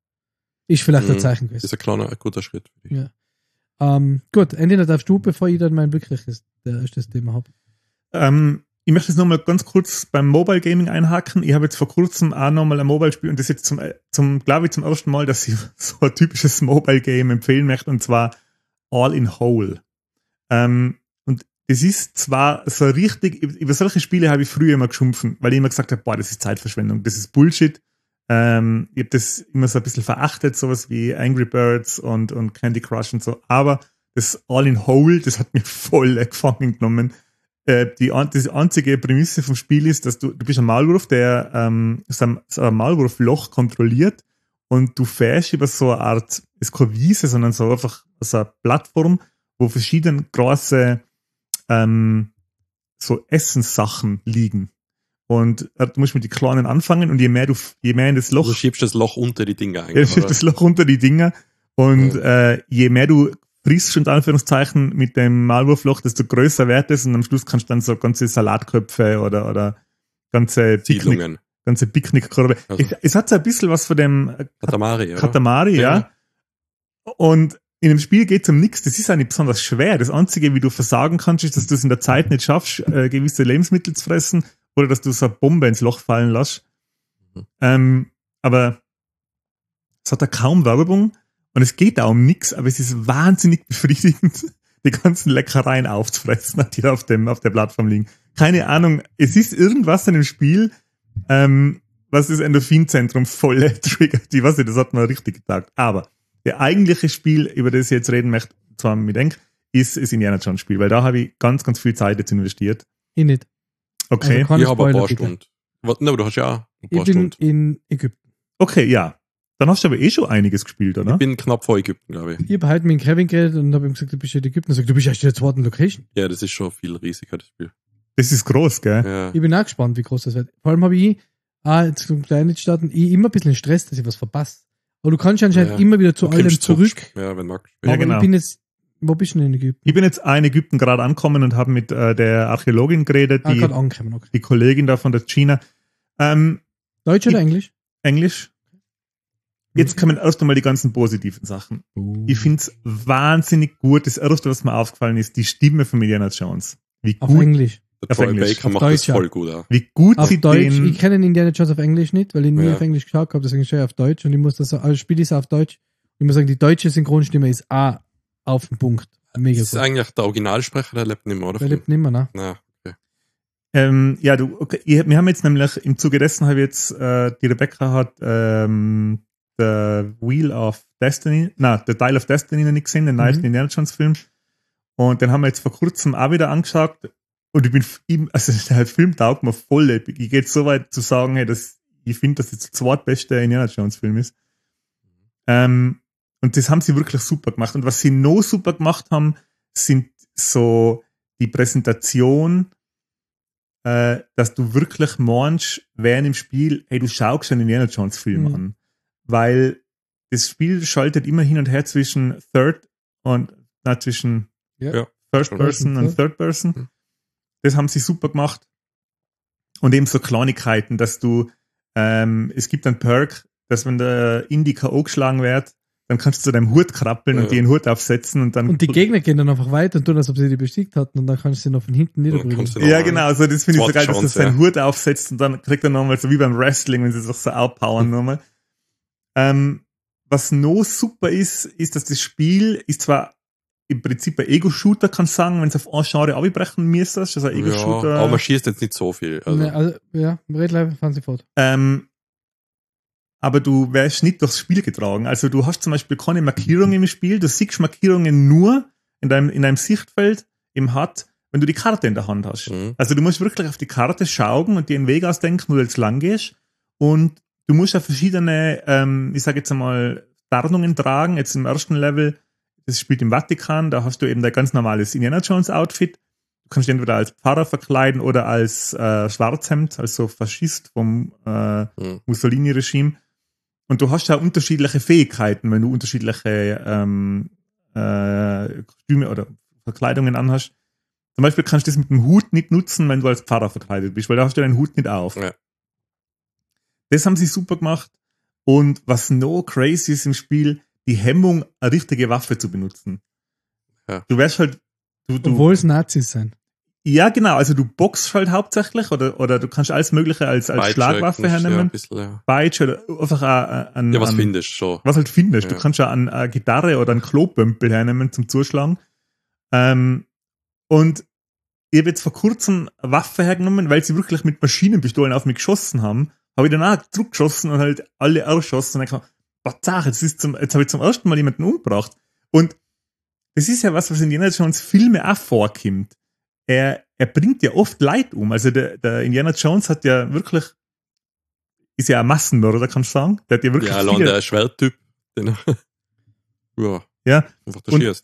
Ist vielleicht ein Mhm. Zeichen Das ist gewesen. ein kleiner, ein guter Schritt. für dich. Ja. Ähm, gut, Ende darfst du, bevor ich dann mein wirkliches der erste Thema habe. Ähm, ich möchte jetzt nochmal ganz kurz beim Mobile Gaming einhaken. Ich habe jetzt vor kurzem auch nochmal ein Mobile Spiel und das jetzt zum, zum glaube ich, zum ersten Mal, dass ich so ein typisches Mobile Game empfehlen möchte, und zwar All in Whole. Ähm, und das ist zwar so richtig, über solche Spiele habe ich früher immer geschumpfen, weil ich immer gesagt habe, boah, das ist Zeitverschwendung, das ist Bullshit. Ähm, ich habe das immer so ein bisschen verachtet, sowas wie Angry Birds und, und Candy Crush und so, aber das All in Whole, das hat mir voll gefangen genommen. Äh, die, die einzige Prämisse vom Spiel ist, dass du, du bist ein Maulwurf, der ähm, so ein, so ein Maulwurfloch kontrolliert, und du fährst über so eine Art, ist keine Wiese, sondern so einfach so eine Plattform, wo verschiedene große ähm, so Essenssachen liegen. Und äh, du musst mit den Kleinen anfangen und je mehr du, je mehr in das Loch. Du schiebst das Loch unter die Dinger Ja, du eigentlich. schiebst das Loch unter die Dinger. Und Ja. äh, je mehr du frisst, unter Anführungszeichen, mit dem Maulwurfloch, desto größer wird es. Und am Schluss kannst du dann so ganze Salatköpfe oder, oder ganze Picknick, Siedlungen. ganze Picknickkörbe. Also. Es, es hat so ein bisschen was von dem äh, Katamari, oder? Katamari, ja. Ja. Und in dem Spiel geht es um nichts. Das ist auch nicht besonders schwer. Das Einzige, wie du versagen kannst, ist, dass du es in der Zeit nicht schaffst, äh, gewisse Lebensmittel zu fressen oder dass du so eine Bombe ins Loch fallen lässt. Mhm. Ähm, aber es hat da kaum Werbung und es geht auch um nichts, aber es ist wahnsinnig befriedigend, die ganzen Leckereien aufzufressen, die da auf, dem, auf der Plattform liegen. Keine Ahnung, es ist irgendwas in dem Spiel, ähm, was das Endorphinzentrum voll triggert. Ich weiß nicht, das hat mir richtig getaugt. Aber der eigentliche Spiel, über das ich jetzt reden möchte, zwar mit Denk, ist das Indiana Jones Spiel, weil da habe ich ganz, ganz viel Zeit jetzt investiert. Ich nicht. Okay, Also keine Ich habe ein Spoiler, paar bitte. Stunden. Was, ne, aber du hast ja auch ein paar Ich bin Stunden. in Ägypten. okay, ja. Dann hast du aber eh schon einiges gespielt, oder? Ich bin knapp vor Ägypten, glaube ich. Ich habe heute mit Kevin geredet und habe ihm gesagt, du bist in Ägypten. Er sagt, du bist erst in der zweiten Location. Ja, das ist schon viel riesiger, das Spiel. Das ist groß, gell? Ja. Ich bin auch gespannt, wie groß das wird. Vor allem habe ich, ah, jetzt zum kleinen starten, ich immer ein bisschen Stress, dass ich was verpasse. Aber du kannst anscheinend Ja. immer wieder zu Du allem kommst zurück. Ja, wenn du magst. Ja, Aber genau. ich bin jetzt, wo bist du denn in Ägypten? Ich bin jetzt in Ägypten gerade angekommen und habe mit äh, der Archäologin geredet, Ah, die, gerade angekommen. Okay. die Kollegin da von der China. Ähm, Deutsch oder Ich- Englisch? Englisch. Jetzt kommen erst einmal die ganzen positiven Sachen. Ich finde es wahnsinnig gut. Das erste, was mir aufgefallen ist, die Stimme von Indiana Jones. Wie Auf gut, Englisch. Der Auf Troy Englisch. Baker Auf macht Deutsch, das ja. voll gut auch. wie gut Auf sie Deutsch. den, Ich kenne Indiana Jones auf Englisch nicht, weil ich nie Ja. auf Englisch geschaut habe, deswegen schaue ich auf Deutsch und ich muss das, also Spiel ist auf Deutsch. Ich muss sagen, die deutsche Synchronstimme ist auch auf den Punkt. Mega Das ist gut. eigentlich der Originalsprecher, der lebt nicht mehr, oder? Der lebt nicht mehr, ne? Na, okay. ähm, ja, du, okay, ich, wir haben jetzt nämlich, im Zuge dessen habe ich jetzt, äh, die Rebecca hat, ähm, The Wheel of Destiny, na, The Dial of Destiny noch nicht gesehen, den Mhm. neuesten Indiana Jones Film. Und den haben wir jetzt vor kurzem auch wieder angeschaut. Und ich bin, ihm- also der Film taugt mir voll. Ich gehe jetzt so weit zu sagen, hey, dass ich finde, dass das der zweitbeste Indiana Jones Film ist. Ähm, und das haben sie wirklich super gemacht. Und was sie noch super gemacht haben, sind so die Präsentation, äh, dass du wirklich meinst, während im Spiel, hey, du schaust einen Indiana Jones Film Mhm. an. Weil das Spiel schaltet immer hin und her zwischen Third und, na, zwischen Ja. Ja. First First Person Person, und Third Person. Mhm. Das haben sie super gemacht. Und eben so Kleinigkeiten, dass du, ähm, es gibt einen Perk, dass wenn der Indie K O geschlagen wird, dann kannst du zu deinem Hut krabbeln Ja. und dir einen Hut aufsetzen und dann. Und die Gegner gehen dann einfach weiter und tun, als ob sie die besiegt hatten und dann kannst du sie noch von hinten dann niederprügeln. kannst du Ja, noch- genau, so das finde ich so Zweite geil, dass er Chance, seinen ja. Hut aufsetzt und dann kriegt er nochmal so wie beim Wrestling, wenn sie sich so outpowern nochmal. Ähm, was noch super ist, ist, dass das Spiel ist zwar im Prinzip ein Ego-Shooter, kann ich sagen, wenn es auf ein Genre abbrechen müsstest, also ein Ja, Ego-Shooter. aber man schießt jetzt nicht so viel. Also, Ne, also, ja, red live, fahren sie fort. Ähm, aber du wärst nicht durchs Spiel getragen. Also du hast zum Beispiel keine Markierungen im Spiel, du siehst Markierungen nur in deinem, in deinem Sichtfeld im H U D, wenn du die Karte in der Hand hast. Mhm. Also du musst wirklich auf die Karte schauen und dir einen Weg ausdenken, wo du jetzt lang gehst. Und du musst ja verschiedene, ähm, ich sage jetzt einmal, Tarnungen tragen. Jetzt im ersten Level, das spielt im Vatikan, da hast du eben dein ganz normales Indiana Jones Outfit. Du kannst dich entweder als Pfarrer verkleiden oder als äh, Schwarzhemd, also Faschist vom äh, Mhm. Mussolini-Regime. Und du hast ja unterschiedliche Fähigkeiten, wenn du unterschiedliche ähm, äh, Kostüme oder Verkleidungen anhast. Zum Beispiel kannst du das mit dem Hut nicht nutzen, wenn du als Pfarrer verkleidet bist, weil da hast du deinen Hut nicht auf. Ja. Das haben sie super gemacht. Und was noch crazy ist im Spiel, die Hemmung, eine richtige Waffe zu benutzen. Ja. Du wärst halt, du, du, Obwohl es Nazis sind. ja genau, also du boxst halt hauptsächlich oder, oder du kannst alles Mögliche als, als Peitsche Schlagwaffe kannst du ja ein hernehmen. bisschen, ja. Peitsche oder einfach an, an, ja, was an findest du schon? was halt findest. Du Ja. kannst ja an eine Gitarre oder einen Klopömpel hernehmen zum Zuschlagen. Ähm, und ich habe jetzt vor kurzem eine Waffe hergenommen, weil sie wirklich mit Maschinenpistolen auf mich geschossen haben. Habe ich dann auch zurückgeschossen und halt alle erschossen. Und dann kam, was jetzt, ist zum, jetzt habe ich zum ersten Mal jemanden umgebracht. Und das ist ja was, was in Indiana Jones Filme auch vorkommt. Er, er bringt ja oft Leid um. Also der, der Indiana Jones hat ja wirklich, ist ja ein Massenmörder, kannst du sagen. Der hat ja wirklich Ja, allein viele, der Schwerttyp, den ja, ja, einfach Und- der schießt.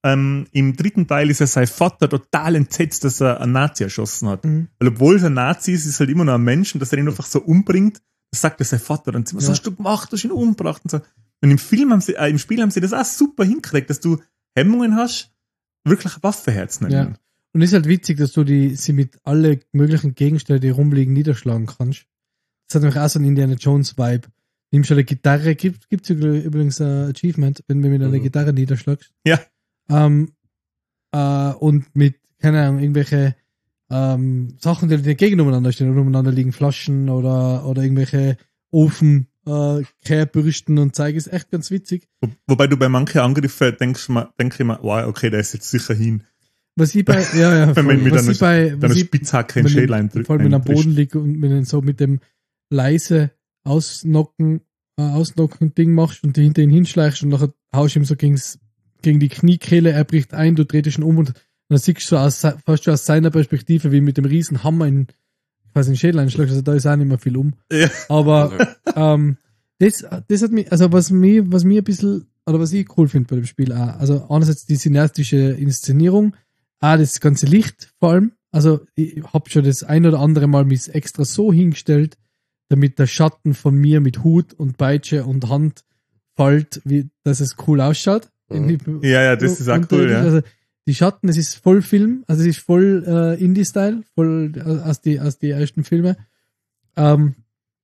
ähm, im dritten Teil ist ja sein Vater total entsetzt, dass er einen Nazi erschossen hat. Mhm. Weil obwohl er ein Nazi ist, ist halt immer noch ein Mensch und dass er ihn einfach so umbringt, das sagt er sein Vater. Dann was Ja. hast du gemacht, du hast ihn umgebracht und so. Und im Film haben sie, äh, im Spiel haben sie das auch super hingekriegt, dass du Hemmungen hast, wirklich Waffenherz nennen. Ja. Und es ist halt witzig, dass du die, sie mit alle möglichen Gegenständen, die rumliegen, niederschlagen kannst. Das hat nämlich auch so einen Indiana Jones Vibe. Nimmst du eine Gitarre, gibt es übrigens ein Achievement, wenn du mit einer Mhm. Gitarre niederschlagst. Ja. Ähm, äh, und mit, keine Ahnung, irgendwelche ähm, Sachen, die nicht gegeneinander stehen oder umeinander liegen, Flaschen oder, oder irgendwelche Ofen, äh, Kehrbürsten und Zeug, ist echt ganz witzig. Wo, wobei du bei manchen Angriffen denkst, denke ich mir, wow, okay, der ist jetzt sicher hin. Was ich bei, ja, ja, Wenn man voll, mit was einer, ich bei, mit was einer ich, Spitzhacke in den wenn Schädel du- eindrückt. vor allem wenn er am Boden liegt und wenn du so mit dem leise Ausnocken, äh, Ausnocken Ding machst und hinter ihn hinschleichst und nachher haust du ihm so gegen's, gegen die Kniekehle, er bricht ein, du drehst ihn um und dann siehst du so aus, fast schon aus seiner Perspektive, wie mit dem riesen Hammer in quasi den Schädel einschlägst, also da ist auch nicht mehr viel um. Ja. Aber ähm, das, das hat mich, also was mir, was mir ein bisschen, oder was ich cool finde bei dem Spiel auch, also einerseits die cineastische Inszenierung, auch das ganze Licht vor allem, also ich hab schon das ein oder andere Mal mich extra so hingestellt, damit der Schatten von mir mit Hut und Peitsche und Hand fällt, wie, dass es cool ausschaut. Mhm. Ja, ja, das ist auch cool, ja. Also die Schatten, es ist voll Film, also es ist voll äh, Indie-Style, voll äh, aus die, aus die ersten Filme. Ähm,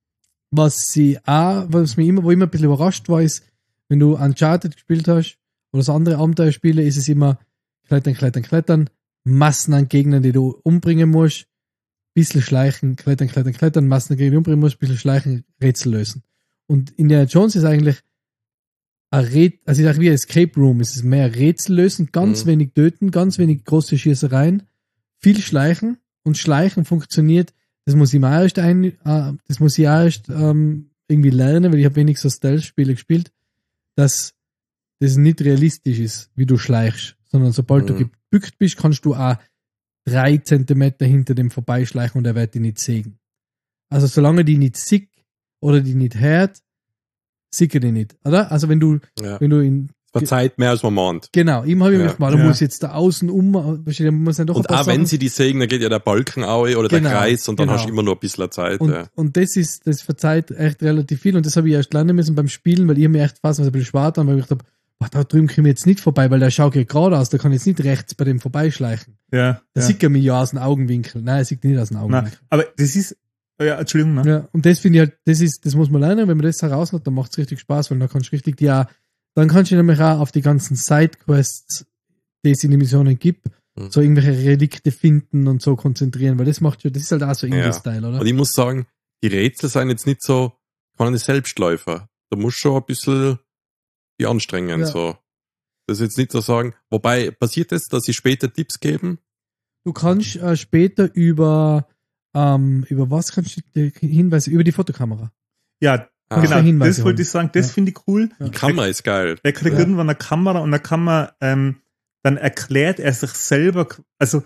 was sie auch, was mich immer, wo immer ein bisschen überrascht war, ist, wenn du Uncharted gespielt hast oder so andere Abenteuerspiele, ist es immer klettern, klettern, klettern, Massen an Gegnern, die du umbringen musst, bisschen schleichen, klettern, klettern, klettern, Massen an Gegnern, die du umbringen musst, bisschen schleichen, Rätsel lösen. Und Indiana Jones ist eigentlich ein Rätsel, also ich sage wie ein Escape Room, es ist mehr Rätsel lösen, ganz Mhm. wenig töten, ganz wenig große Schießereien, viel schleichen und schleichen funktioniert, das muss ich mal erst ein, äh, das muss ich auch erst ähm, irgendwie lernen, weil ich habe wenig so Stealth-Spiele gespielt, dass das nicht realistisch ist, wie du schleichst, sondern sobald du Mhm. gebückt bist, kannst du auch drei Zentimeter hinter dem vorbeischleichen und er wird dich nicht sehen. Also solange die nicht sieht oder die nicht hört, sieht er die nicht, oder? Also wenn du, Ja. wenn du ihn, Verzeiht mehr als man mahnt. genau, ihm habe ich Ja. mir gedacht, da Ja. muss jetzt da außen um, weißt du, da muss dann doch ein Und paar auch wenn Sachen- sie die sägen, dann geht ja der Balken auch oder Genau, der Kreis und dann genau. hast du immer noch ein bisschen Zeit. Und, Ja. und das ist, das verzeiht echt relativ viel und das habe ich erst lernen müssen beim Spielen, weil ich mir echt fast ein bisschen schwer dann, weil ich gedacht habe, boah, da drüben komme ich jetzt nicht vorbei, weil der schaut ja gerade aus, da kann ich jetzt nicht rechts bei dem vorbeischleichen. Ja, Da ja. sieht er mich ja aus dem Augenwinkel. Nein, er sieht nicht aus dem Na, Augenwinkel. aber das ist, ja, Entschuldigung, ne? Ja, und das finde ich halt, das ist, das muss man lernen, wenn man das heraus hat, dann macht es richtig Spaß, weil dann kannst du richtig, ja, dann kannst du nämlich auch auf die ganzen Sidequests, die es in den Missionen gibt, Mhm. so irgendwelche Relikte finden und so konzentrieren, weil das macht schon, das ist halt auch so Ja. Indie-Style, oder? Und ich muss sagen, die Rätsel sind jetzt nicht so, keine Selbstläufer. Da musst du schon ein bisschen die anstrengen, Ja. so. Das ist jetzt nicht so sagen, wobei passiert es, dass sie später Tipps geben? Du kannst äh, später über, ähm, über was kannst du die Hinweise, über die Fotokamera. Ja, Ah. genau, Hinweise das wollte ich sagen, das Ja. finde ich cool. Die Kamera ist geil. Er kriegt Ja. irgendwann eine Kamera und da kann man, ähm, dann erklärt er sich selber, also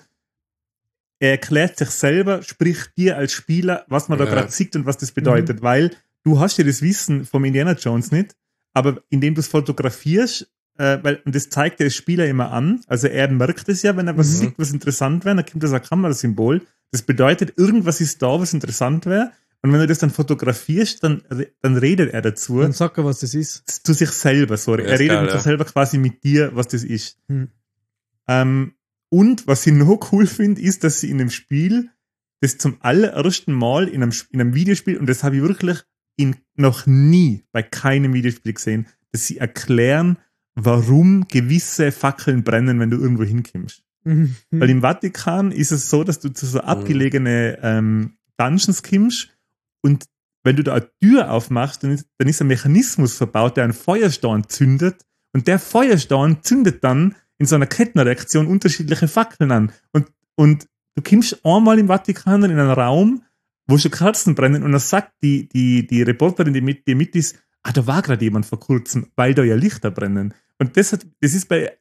er erklärt sich selber, sprich dir als Spieler, was man da Ja. gerade sieht und was das bedeutet, weil du hast ja das Wissen vom Indiana Jones nicht, aber indem du es fotografierst, äh, weil, und das zeigt der Spieler immer an, also er merkt es ja, wenn er was Mhm. sieht, was interessant wäre, dann kommt das ein Kamerasymbol, das bedeutet, irgendwas ist da, was interessant wäre, und wenn du das dann fotografierst, dann, dann redet er dazu. Dann sag er, was das ist. Zu sich selber, sorry. Ja, er ist redet geil, mit sich ja. selber quasi mit dir, was das ist. Hm. Ähm, und was ich noch cool finde, ist, dass sie in dem Spiel das zum allerersten Mal in einem, in einem Videospiel, und das habe ich wirklich in, noch nie bei keinem Videospiel gesehen, dass sie erklären, warum gewisse Fackeln brennen, wenn du irgendwo hinkommst. Mhm. Weil im Vatikan ist es so, dass du zu so abgelegene ähm, Dungeons kommst und wenn du da eine Tür aufmachst, dann ist, dann ist ein Mechanismus verbaut, der einen Feuerstein zündet und der Feuerstein zündet dann in so einer Kettenreaktion unterschiedliche Fackeln an. Und, und du kommst einmal im Vatikan dann in einen Raum, wo schon Kerzen brennen und dann sagt die, die, die Reporterin, die mit, die mit ist, ah, da war gerade jemand vor kurzem, weil da ja Lichter brennen. Und das hat, das ist bei,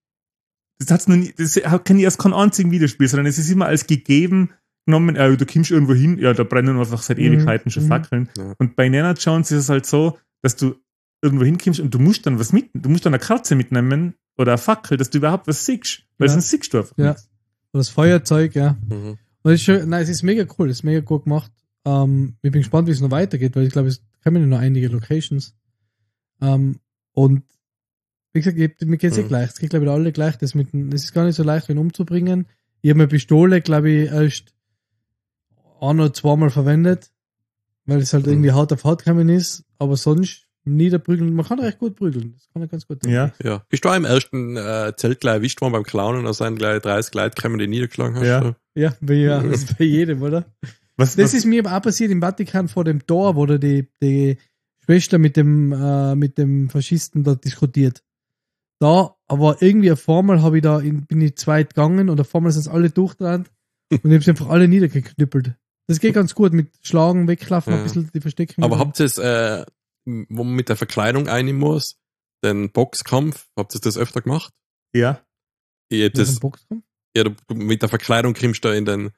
das hat's noch nie, das kenne ich aus keinem einzigen Videospiel, sondern es ist immer als gegeben genommen, äh, du kommst irgendwo hin, ja, da brennen einfach seit Mhm, Ewigkeiten schon mhm. Fackeln. Ja. Und bei Indiana Jones ist es halt so, dass du irgendwo hinkommst und du musst dann was mit, du musst dann eine Kerze mitnehmen oder eine Fackel, dass du überhaupt was siehst. Weil Ja. sonst siehst du einfach Ja. nichts. Oder das Feuerzeug, ja. Mhm. Und das ist schon, nein, es ist mega cool, es ist mega gut gemacht. Ähm, ich bin gespannt, wie es noch weitergeht, weil ich glaube, es kommen ja noch einige Locations. Ähm, und wie gesagt, ich, mir geht es eh Mhm. gleich. Es geht, glaube ich, alle gleich. Das, mit, dem- das ist gar nicht so leicht, ihn umzubringen. Ich habe meine Pistole, glaube ich, erst ein oder zweimal verwendet, weil es halt Mhm. irgendwie Haut auf Haut gekommen ist. Aber sonst niederprügeln. Man kann recht gut prügeln. Das kann er ganz gut. Ja, Ja. Bist du auch im ersten äh, Zelt gleich erwischt worden beim Clownen, da sind gleich dreißig Leute gekommen, die niedergeschlagen hast? Ja. So? Ja, bei, ja, das ist bei jedem, oder? was, Das was, ist mir aber auch passiert im Vatikan vor dem Tor, wo da die, die Schwester mit dem, äh, mit dem Faschisten da diskutiert. Da, aber irgendwie auf einmal habe ich da, in, bin ich zweit gegangen und auf einmal sind alle durchtrennt und ich habe sie einfach alle niedergeknüppelt. Das geht ganz gut mit Schlagen, Weglaufen, Ja. ein bisschen die Verstecken. Aber habt ihr es, äh, wo man mit der Verkleidung einnehmen muss, den Boxkampf, habt ihr das öfter gemacht? ja, Ich hätte das das, Boxkampf? ja, du, du- mit der Verkleidung kommst du da in den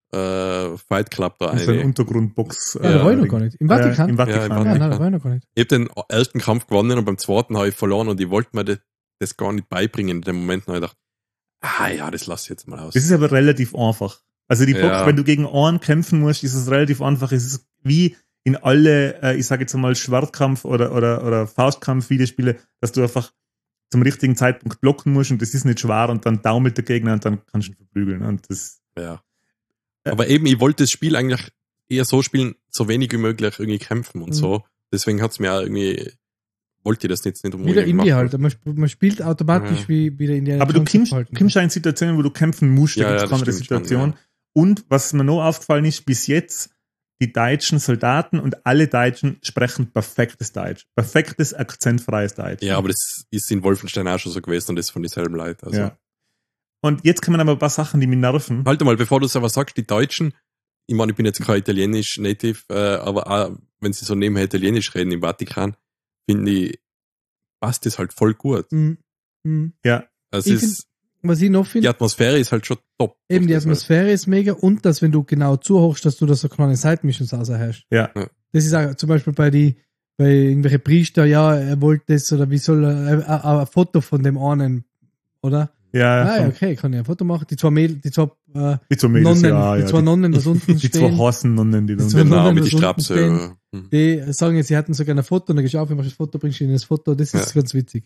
äh, Fight Club da das ist ein rein. Untergrundbox. Ja, da war ich noch Ding. gar nicht. Im Ja, Vatikan? Im Vatikan. Ja, im Ah, Ja, nein, da war ich noch gar nicht. Ich habe den ersten Kampf gewonnen und beim zweiten habe ich verloren und ich wollte mir das, das gar nicht beibringen. In dem Moment habe ich gedacht, ah ja, das lass ich jetzt mal aus. Das ist aber relativ einfach. Also die Box, Ja. wenn du gegen Ohren kämpfen musst, ist es relativ einfach. Es ist wie in alle, äh, ich sage jetzt mal, Schwertkampf oder, oder, oder Faustkampf-Videospiele, dass du einfach zum richtigen Zeitpunkt blocken musst und das ist nicht schwer und dann daumelt der Gegner und dann kannst du ihn verprügeln. Und das, Ja. Aber eben, ich wollte das Spiel eigentlich eher so spielen, so wenig wie möglich irgendwie kämpfen und Mhm. so. Deswegen hat es mir auch irgendwie, wollte ich das jetzt nicht Wieder unbedingt Indie machen. halt. Man, sp- man spielt automatisch Ja. wie, wie der Indiana aber du Jones kommst, verhalten. kommst auch in Situationen, wo du kämpfen musst, da Ja, gibt ja, es das andere stimmt schon, Situationen. ja. Und was mir noch aufgefallen ist, bis jetzt, die deutschen Soldaten und alle Deutschen sprechen perfektes Deutsch. Perfektes, akzentfreies Deutsch. Ja, aber das ist in Wolfenstein auch schon so gewesen und das von dieselben Leuten. Also. Ja. Und jetzt kommen aber ein paar Sachen, die mich nerven. Halt mal, bevor du es aber sagst, die Deutschen, ich meine, ich bin jetzt kein Italienisch Native, äh, aber auch, wenn sie so nebenher Italienisch reden im Vatikan, finde ich, passt das halt voll gut. Mhm. Mhm. Ja, Also Ich es ist, Was ich noch die finde, Atmosphäre ist halt schon top. eben die Das ist halt- Atmosphäre ist mega und dass, wenn du genau zuhörst, dass du da so kleine Side-Missions hast. ja. Das ist auch zum Beispiel bei die, bei irgendwelche Priester, ja, er wollte das oder wie soll er, äh, äh, ein Foto von dem einen, oder? Ja, Ah, ja, von- okay, kann ich ein Foto machen. Die zwei Mädel, die zwei äh, die zwei Mädels, Nonnen, ja, die ja, zwei die, Nonnen, das unten die zwei stehen, Horsen-Nonnen, die Die dann zwei Genau, Nonnen, mit das die unten Strapse. stehen. Mhm. die sagen jetzt, sie hatten sogar ein Foto und dann gehst du auf, ich mach das Foto, bringst du ihnen das Foto, das ist Ja. ganz witzig.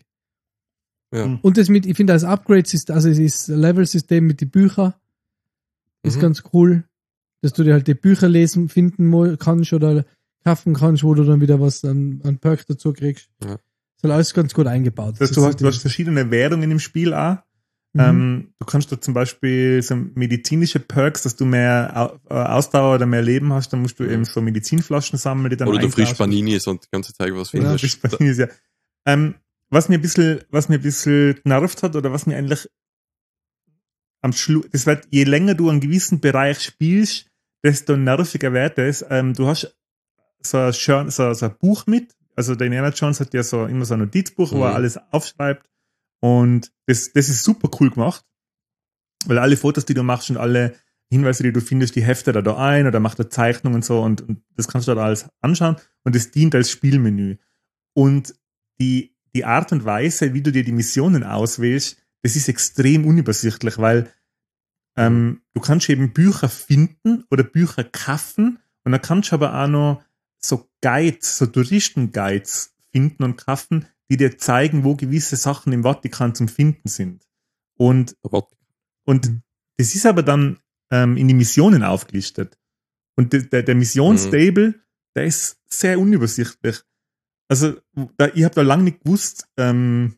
Ja. Mhm. Und das mit, ich finde das Upgrade-System, also das Level-System mit den Büchern ist Mhm. ganz cool, dass du dir halt die Bücher lesen, finden mo- kannst oder kaufen kannst, wo du dann wieder was an, an Perk dazu kriegst. Ja. Ist halt alles ganz gut eingebaut. Das heißt, du, hast, du hast verschiedene Währungen im Spiel auch. Mhm. Ähm, du kannst da zum Beispiel so medizinische Perks, dass du mehr Au- äh, Ausdauer oder mehr Leben hast, dann musst du Mhm. eben so Medizinflaschen sammeln, die dann Oder du frisch eintauschen. Paninis und die ganze Zeit was Ja, findest. frisch Paninis, ja. Ähm, was mir ein bisschen, was mir ein bisschen genervt hat oder was mir eigentlich am Schluss, das wird, je länger du einen gewissen Bereich spielst, desto nerviger wird es. Ähm, du hast so ein, schön, so, so ein Buch mit, also der Indiana Jones hat ja so immer so ein Notizbuch, wo er Mhm. alles aufschreibt und das, das ist super cool gemacht, weil alle Fotos, die du machst und alle Hinweise, die du findest, die heftet er da ein oder macht er Zeichnungen und so und, und das kannst du da alles anschauen und das dient als Spielmenü. Und die, die Art und Weise, wie du dir die Missionen auswählst, das ist extrem unübersichtlich, weil ähm, du kannst eben Bücher finden oder Bücher kaufen und dann kannst du aber auch noch so Guides, so Touristenguides finden und kaufen, die dir zeigen, wo gewisse Sachen im Vatikan zum Finden sind. Und, und das ist aber dann ähm, in die Missionen aufgelistet. Und de, der, der Missionsstable, der ist sehr unübersichtlich. Also, da, ich habe da lange nicht gewusst, ähm,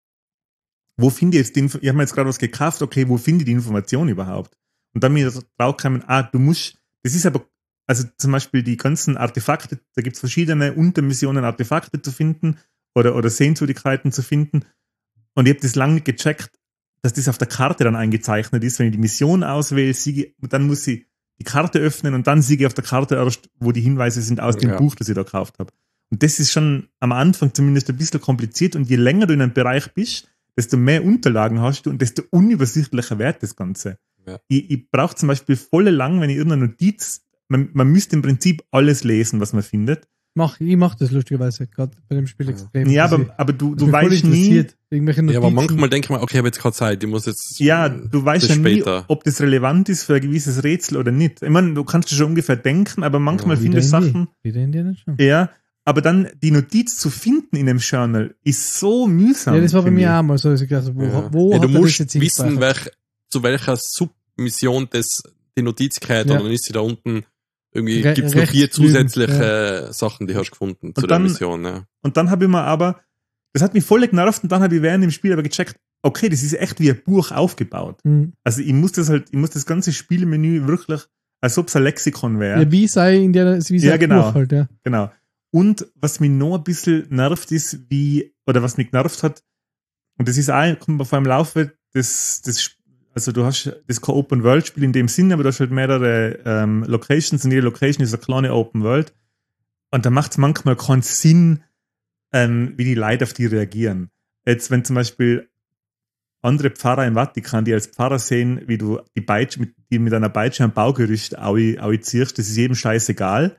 wo finde ich jetzt die Info- ich habe mir jetzt gerade was gekauft, okay, wo finde ich die Information überhaupt? Und dann bin ich drauf gekommen, ah, du musst, das ist aber, also zum Beispiel die ganzen Artefakte, da gibt es verschiedene Untermissionen, Artefakte zu finden oder, oder Sehenswürdigkeiten zu finden. Und ich habe das lange nicht gecheckt, dass das auf der Karte dann eingezeichnet ist. Wenn ich die Mission auswähle, siege, dann muss ich die Karte öffnen und dann siege ich auf der Karte erst, wo die Hinweise sind aus dem Ja. Buch, das ich da gekauft habe. Und das ist schon am Anfang zumindest ein bisschen kompliziert. Und je länger du in einem Bereich bist, desto mehr Unterlagen hast du und desto unübersichtlicher wird das Ganze. Ja. Ich, ich brauche zum Beispiel voll lang, wenn ich irgendeine Notiz, man, man müsste im Prinzip alles lesen, was man findet. Mach, ich mache das lustigerweise gerade bei dem Spiel Ja. extrem. Ja, dass aber, ich- aber du, dass du mich voll weißt nie, interessiert. Irgendwelche Ja, aber Notizen. manchmal denke ich mir, okay, ich habe jetzt keine Zeit, ich muss jetzt Ja, du weißt ja bis nie, später. ob das relevant ist für ein gewisses Rätsel oder nicht. Ich meine, du kannst dir schon ungefähr denken, aber manchmal Wieder findest du Indie- Sachen, Wieder Indiana Jones. ja, aber dann die Notiz zu finden in dem Journal ist so mühsam. Ja, das war bei finde mir ich. auch mal so, dass ich gedacht habe, wo, Ja. wo ja, hat du er das musst jetzt wissen, hingespeichert? welch, zu welcher Submission das die Notiz gehört, Ja. und dann ist sie da unten, irgendwie Re- gibt's noch vier rechts drüben, zusätzliche Sachen, die hast du gefunden zu Und der dann- Mission. Ja. Und dann habe ich mir aber, das hat mich voll genervt und dann habe ich während dem Spiel aber gecheckt, okay, das ist echt wie ein Buch aufgebaut. Hm. Also ich muss das halt, ich muss das ganze Spielmenü wirklich, als ob es ein Lexikon wäre. Ja, wie sei Indiana, wie sei Ja, genau. Buch halt, ja. Genau. Und was mich noch ein bisschen nervt ist, wie, oder was mich genervt hat, und das ist auch, kommt vor allem im Laufe des, des, also du hast das ist kein Open-World-Spiel in dem Sinne, aber du hast halt mehrere ähm, Locations und jede Location ist eine kleine Open-World. Und da macht es manchmal keinen Sinn, ähm, wie die Leute auf die reagieren. Jetzt, wenn zum Beispiel andere Pfarrer im Vatikan, die als Pfarrer sehen, wie du die Peitsche mit, die mit einer Peitsche am Baugerüst aui, aui ziehst, das ist jedem scheißegal.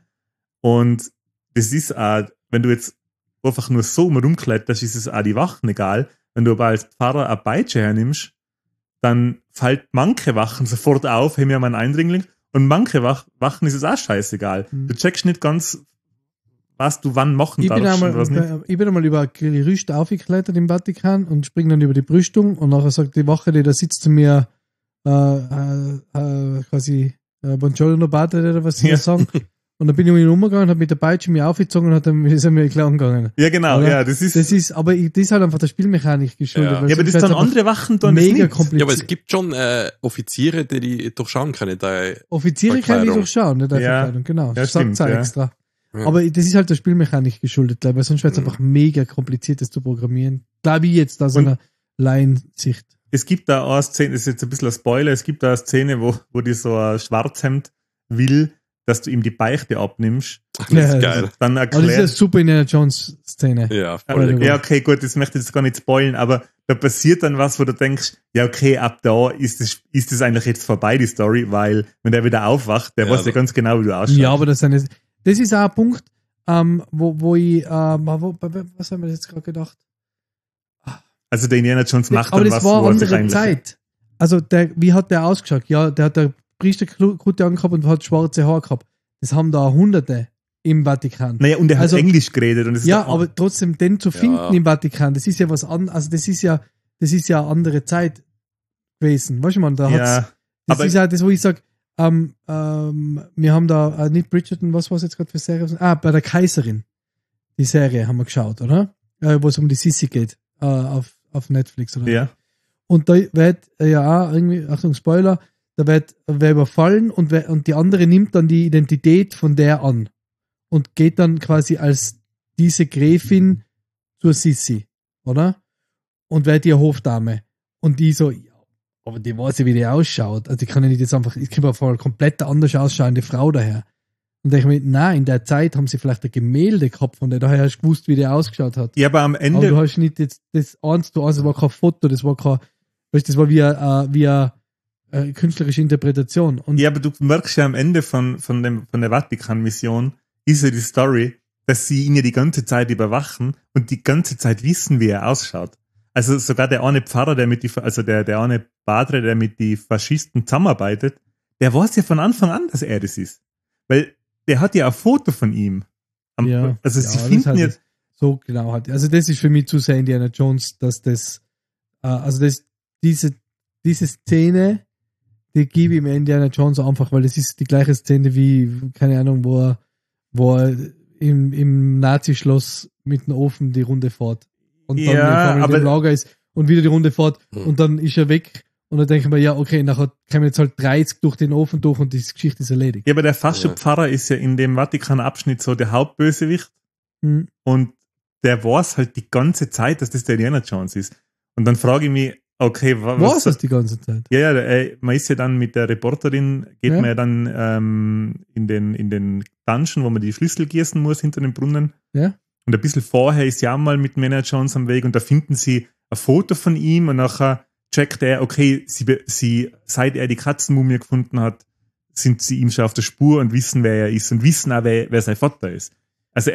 Und das ist auch, wenn du jetzt einfach nur so rumkletterst, ist es auch die Wachen egal. Wenn du aber als Pfarrer eine Peitsche hernimmst, dann fällt manche Wachen sofort auf, hey, wir haben einen Eindringling, und manche Wach, Wachen ist es auch scheißegal. Mhm. Du checkst nicht ganz, was du wann machen Ich bin, darfst und was nicht. einmal, ich bin einmal über ein Gerüst aufgeklettert im Vatikan und springe dann über die Brüstung und nachher sagt die Wache, die da sitzt zu mir, äh, äh, äh, quasi, äh, Buongiorno Padre oder was sie Ja. da sagen. Und dann bin ich um ihn umgegangen, habe mit der Peitsche mir aufgezogen und hat dann, ist er mir klar umgegangen. Ja, genau, Oder? ja, das ist, Das ist, aber ich, das ist halt einfach der Spielmechanik geschuldet. Ja. weil ja, aber sonst das wär's dann einfach andere Wachen dann das mega nicht. kompliziert. ja, aber es gibt schon äh, Offiziere, die die durchschauen können. Da, Offiziere kann ich Verkleidung. durchschauen, nicht Ja. Verkleidung, genau. Ja, Das stimmt, sagt er ja. extra. Ja. Aber das ist halt der Spielmechanik geschuldet, glaube ich, weil sonst wäre es Mhm. einfach mega kompliziert, das zu programmieren. Glaube ich jetzt aus Und- einer Laiensicht. Es gibt da eine Szene, das ist jetzt ein bisschen ein Spoiler, es gibt da eine Szene, wo, wo die so ein Schwarzhemd will, dass du ihm die Beichte abnimmst. das Ja, ist geil. Dann Aber das ist eine erklärt, super Indiana Jones Szene. Ja, voll Oder- gut. ja, okay, gut, das möchte ich jetzt gar nicht spoilen, aber da passiert dann was, wo du denkst, ja, okay, ab da ist das, ist das eigentlich jetzt vorbei, die Story, weil, wenn der wieder aufwacht, der Ja, weiß ja da- ganz genau, wie du ausschaust. Ja, aber das, eine, das ist auch ein Punkt, ähm, wo, wo ich, ähm, wo, was haben wir jetzt gerade gedacht? Also der Indiana Jones macht Aber dann das was, war wo er sich andere eigentlich... Zeit. Also, der, wie hat der ausgeschaut? Ja, der hat der Priesterkutte angehabt und hat schwarze Haare gehabt. Das haben da Hunderte im Vatikan. Naja, und er hat Also- Englisch geredet. Und das ist Ja, der- aber trotzdem, den zu finden Ja. im Vatikan, das ist ja was anderes, also das ist ja, das ist ja eine andere Zeit gewesen. Weißt du, man, da hat's, ja, das aber- ist ja das, wo ich sage, ähm, ähm, wir haben da, äh, nicht Bridgerton, was war es jetzt gerade für Serie? Ah, bei der Kaiserin. Die Serie haben wir geschaut, oder? Äh, wo es um die Sissi geht, äh, auf, auf Netflix, oder? ja. Und da wird äh, ja auch irgendwie, Achtung, Spoiler, da wird wer überfallen und, wer, und die andere nimmt dann die Identität von der an und geht dann quasi als diese Gräfin zur Sissi, oder? Und wird ihr Hofdame. Und die so, ja, aber die weiß ja, wie die ausschaut. Also die kann ja nicht jetzt einfach, ich kann vor eine komplett anders ausschauende Frau daher. Und da ich mir, nein, in der Zeit haben sie vielleicht ein Gemälde gehabt von der, daher hast du gewusst, wie die ausgeschaut hat. ja, aber am Aber Ende... du hast nicht jetzt das eins zu eins, das war kein Foto, das war kein, weißt, das war wie eine, äh, wie eine äh, künstlerische Interpretation. Und Ja, aber du merkst ja am Ende von, von, dem, von der Vatikan-Mission, ist ja die Story, dass sie ihn ja die ganze Zeit überwachen und die ganze Zeit wissen, wie er ausschaut. Also sogar der eine Pfarrer, der mit die, also der, der eine Padre, der mit die Faschisten zusammenarbeitet, der weiß ja von Anfang an, dass er das ist. Weil der hat ja ein Foto von ihm. Am, ja, also ja, sie das finden halt jetzt, so genau halt. Also das ist für mich zu sehr Indiana Jones, dass das, äh, also das, diese, diese Szene, die gebe ich mir Indiana Jones einfach, weil das ist die gleiche Szene wie, keine Ahnung, wo er, wo er im, im Nazi-Schloss mit dem Ofen die Runde fährt. Und dann Ja, im aber- Lager ist und wieder die Runde fährt Hm. und dann ist er weg. Und dann denke ich mir, ja, okay, nachher kommen jetzt halt dreißig durch den Ofen durch und die Geschichte ist erledigt. ja, aber der Fascho Ja. Pfarrer ist ja in dem Vatikan-Abschnitt so der Hauptbösewicht Hm. und der weiß halt die ganze Zeit, dass das der Indiana Jones ist. Und dann frage ich mich, okay, wa- War was... es das die ganze Zeit? Ja, ja, äh, man ist ja dann mit der Reporterin, geht Ja. man ja dann ähm, in, den, in den Dungeon, wo man die Schlüssel gießen muss hinter dem Brunnen. Ja? Und ein bisschen vorher ist ja auch mal mit Indiana Jones am Weg und da finden sie ein Foto von ihm und nachher checkt er, okay, sie, be- sie, seit er die Katzenmumie gefunden hat, sind sie ihm schon auf der Spur und wissen, wer er ist und wissen auch, wer, wer sein Vater ist. Also er,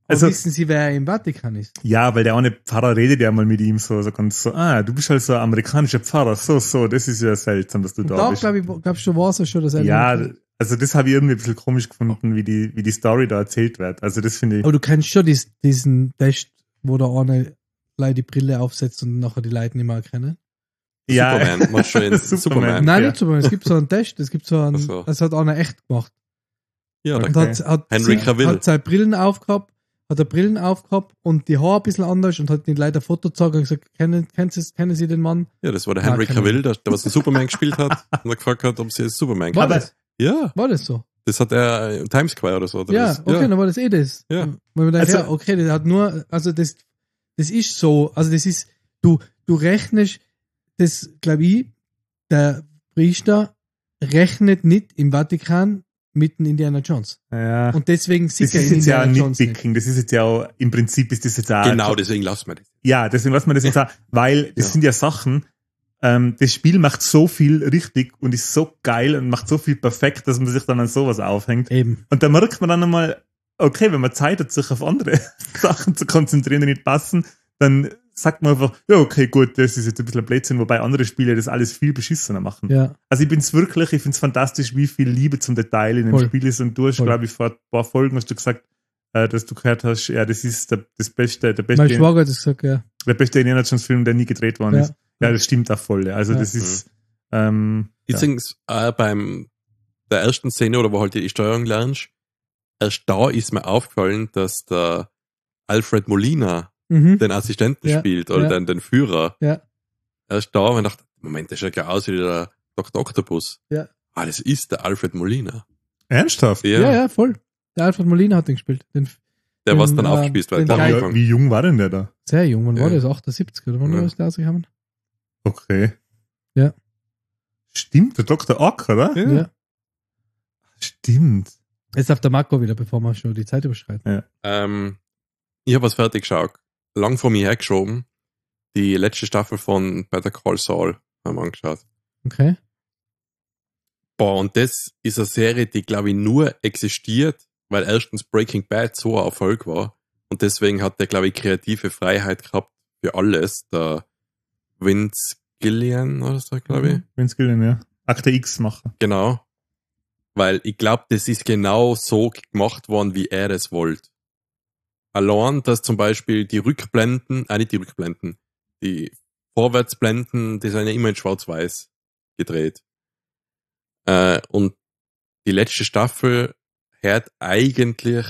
Also, wissen Sie, wer im Vatikan ist? ja, weil der eine Pfarrer redet ja mal mit ihm so, so ganz so, ah, du bist halt so ein amerikanischer Pfarrer, so, so, das ist ja seltsam, dass du Und da, da, bist. glaube ich, glaubst du, war es schon, dass er Ja, nicht- also das habe ich irgendwie ein bisschen komisch gefunden, wie die, wie die Story da erzählt wird. Also das finde ich, Aber du kennst schon dies, diesen Test, wo der eine Leute die Brille aufsetzt und nachher die Leute nicht mehr erkennen. ja, Superman, machst du in Superman. Superman. Nein, ja. nicht so, es gibt so einen Test, es gibt so einen, Ach so. das hat einer echt gemacht. Ja, Okay. Und hat, hat, Henry sie- Cavill. hat seine Brillen aufgehabt, hat er Brillen aufgehabt und die Haare ein bisschen anders und hat den Leuten ein Foto gezeigt und gesagt, kennen, kennen, Sie, kennen Sie den Mann? ja, das war der Ja, Henry kann Cavill, der, der was den Superman gespielt hat und er gefragt hat, ob sie jetzt Superman War kennen. Aber- das? Ja, War das so? das hat er im Times Square oder so. Oder Ja, das, okay, dann war das eh das. Ja. Weil man denkt, Also- ja, okay, das hat nur, also das, das ist so, also das ist, du, du rechnest, das, glaube ich, der Priester rechnet nicht im Vatikan mit dem Indiana Jones. ja. Und deswegen sieht Das er ist in jetzt ja Indiana Jones nicht. Nitpicking, das ist jetzt ja auch, im Prinzip ist das jetzt auch, Genau, deswegen lassen wir das. ja, deswegen lassen wir das jetzt auch, weil das Ja. sind ja Sachen, ähm, das Spiel macht so viel richtig und ist so geil und macht so viel perfekt, dass man sich dann an sowas aufhängt. Eben. Und da merkt man dann einmal, okay, wenn man Zeit hat, sich auf andere Sachen zu konzentrieren, die nicht passen, dann sagt man einfach, ja, okay, gut, das ist jetzt ein bisschen ein Blödsinn, wobei andere Spiele das alles viel beschissener machen. Ja. Also ich bin's wirklich, ich find's fantastisch, wie viel Liebe zum Detail in dem Voll. Spiel ist. Und du hast, Voll. glaube ich, vor ein paar Folgen hast du gesagt, äh, dass du gehört hast, ja, das ist der, das beste, der Mein beste, Schwager hat das gesagt, ja. der beste Indiana Jones Film, der nie gedreht worden Ja. ist. Ja, das stimmt auch voll. Ja. Also Ja. das ist, ähm, ja. Übrigens, äh, beim der ersten Szene, oder wo halt die Steuerung lernst, erst da ist mir aufgefallen, dass der Alfred Molina Mhm. den Assistenten Ja, spielt oder ja. den, den Führer. Ja. Erst da, und ich dachte, Moment, der schaut ja aus wie der Doktor Octopus. Ja. Ah, das ist der Alfred Molina. Ernsthaft? Ja, Ja, ja, voll. Der Alfred Molina hat den gespielt. Den, der was den, dann äh, aufgespießt wird. den am Geil. Anfang. Wie jung war denn der da? sehr jung, wann war Ja. das? achtundsiebzig oder wann Ja. ist der rausgekommen? Okay. Ja. Stimmt, der Doktor Ock, oder? Ja. Ja. Stimmt. Jetzt auf der Marco wieder, bevor wir schon die Zeit überschreiten. Ähm, ich habe was fertig geschaut. Lang vor mir hergeschoben. Die letzte Staffel von Better Call Saul haben wir angeschaut. Okay. Boah, und das ist eine Serie, die, glaube ich, nur existiert, weil erstens Breaking Bad so ein Erfolg war. Und deswegen hat der, glaube ich, kreative Freiheit gehabt für alles. Der Vince Gillian oder so, glaube ich. Wenn's gilt, ja. Akte X machen. Genau. Weil ich glaube, das ist genau so gemacht worden, wie er es wollte. Allein, dass zum Beispiel die Rückblenden, äh, nicht die Rückblenden, die Vorwärtsblenden, die sind ja immer in schwarz-weiß gedreht. Äh, und die letzte Staffel hört eigentlich,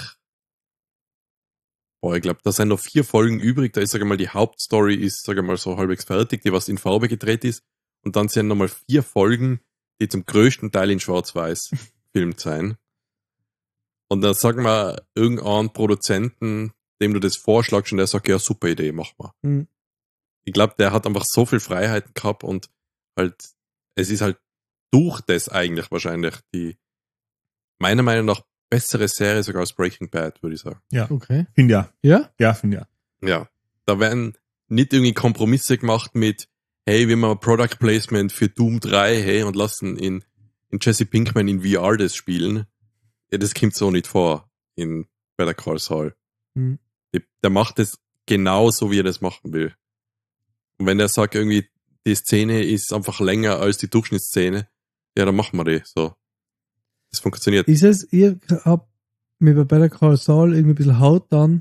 boah, ich glaube, da sind noch vier Folgen übrig, da ist, sag ich mal, die Hauptstory ist, sag ich mal, so halbwegs fertig, die was in Farbe gedreht ist. Und dann sind nochmal vier Folgen, die zum größten Teil in schwarz-weiß gefilmt sein. Und dann sagen wir irgendeinen Produzenten, dem du das vorschlagst und der sagt, ja, super Idee, mach mal. Mhm. Ich glaube, der hat einfach so viel Freiheiten gehabt und halt, es ist halt durch das eigentlich wahrscheinlich die, meiner Meinung nach, bessere Serie sogar als Breaking Bad, würde ich sagen. Ja. Okay. Find ja. Ja? Ja, find ja. Ja. Da werden nicht irgendwie Kompromisse gemacht mit, hey, wir machen Product Placement für Doom drei, hey, und lassen in, in Jesse Pinkman in V R das spielen. Ja, das kommt so nicht vor in Better Call Saul. Mhm. Die, der macht es genau so, wie er das machen will. Und wenn er sagt, irgendwie, die Szene ist einfach länger als die Durchschnittsszene, ja, dann machen wir die so. Das funktioniert. Ist es, ihr habt mir bei Better Call Saul irgendwie ein bisschen Haut dann.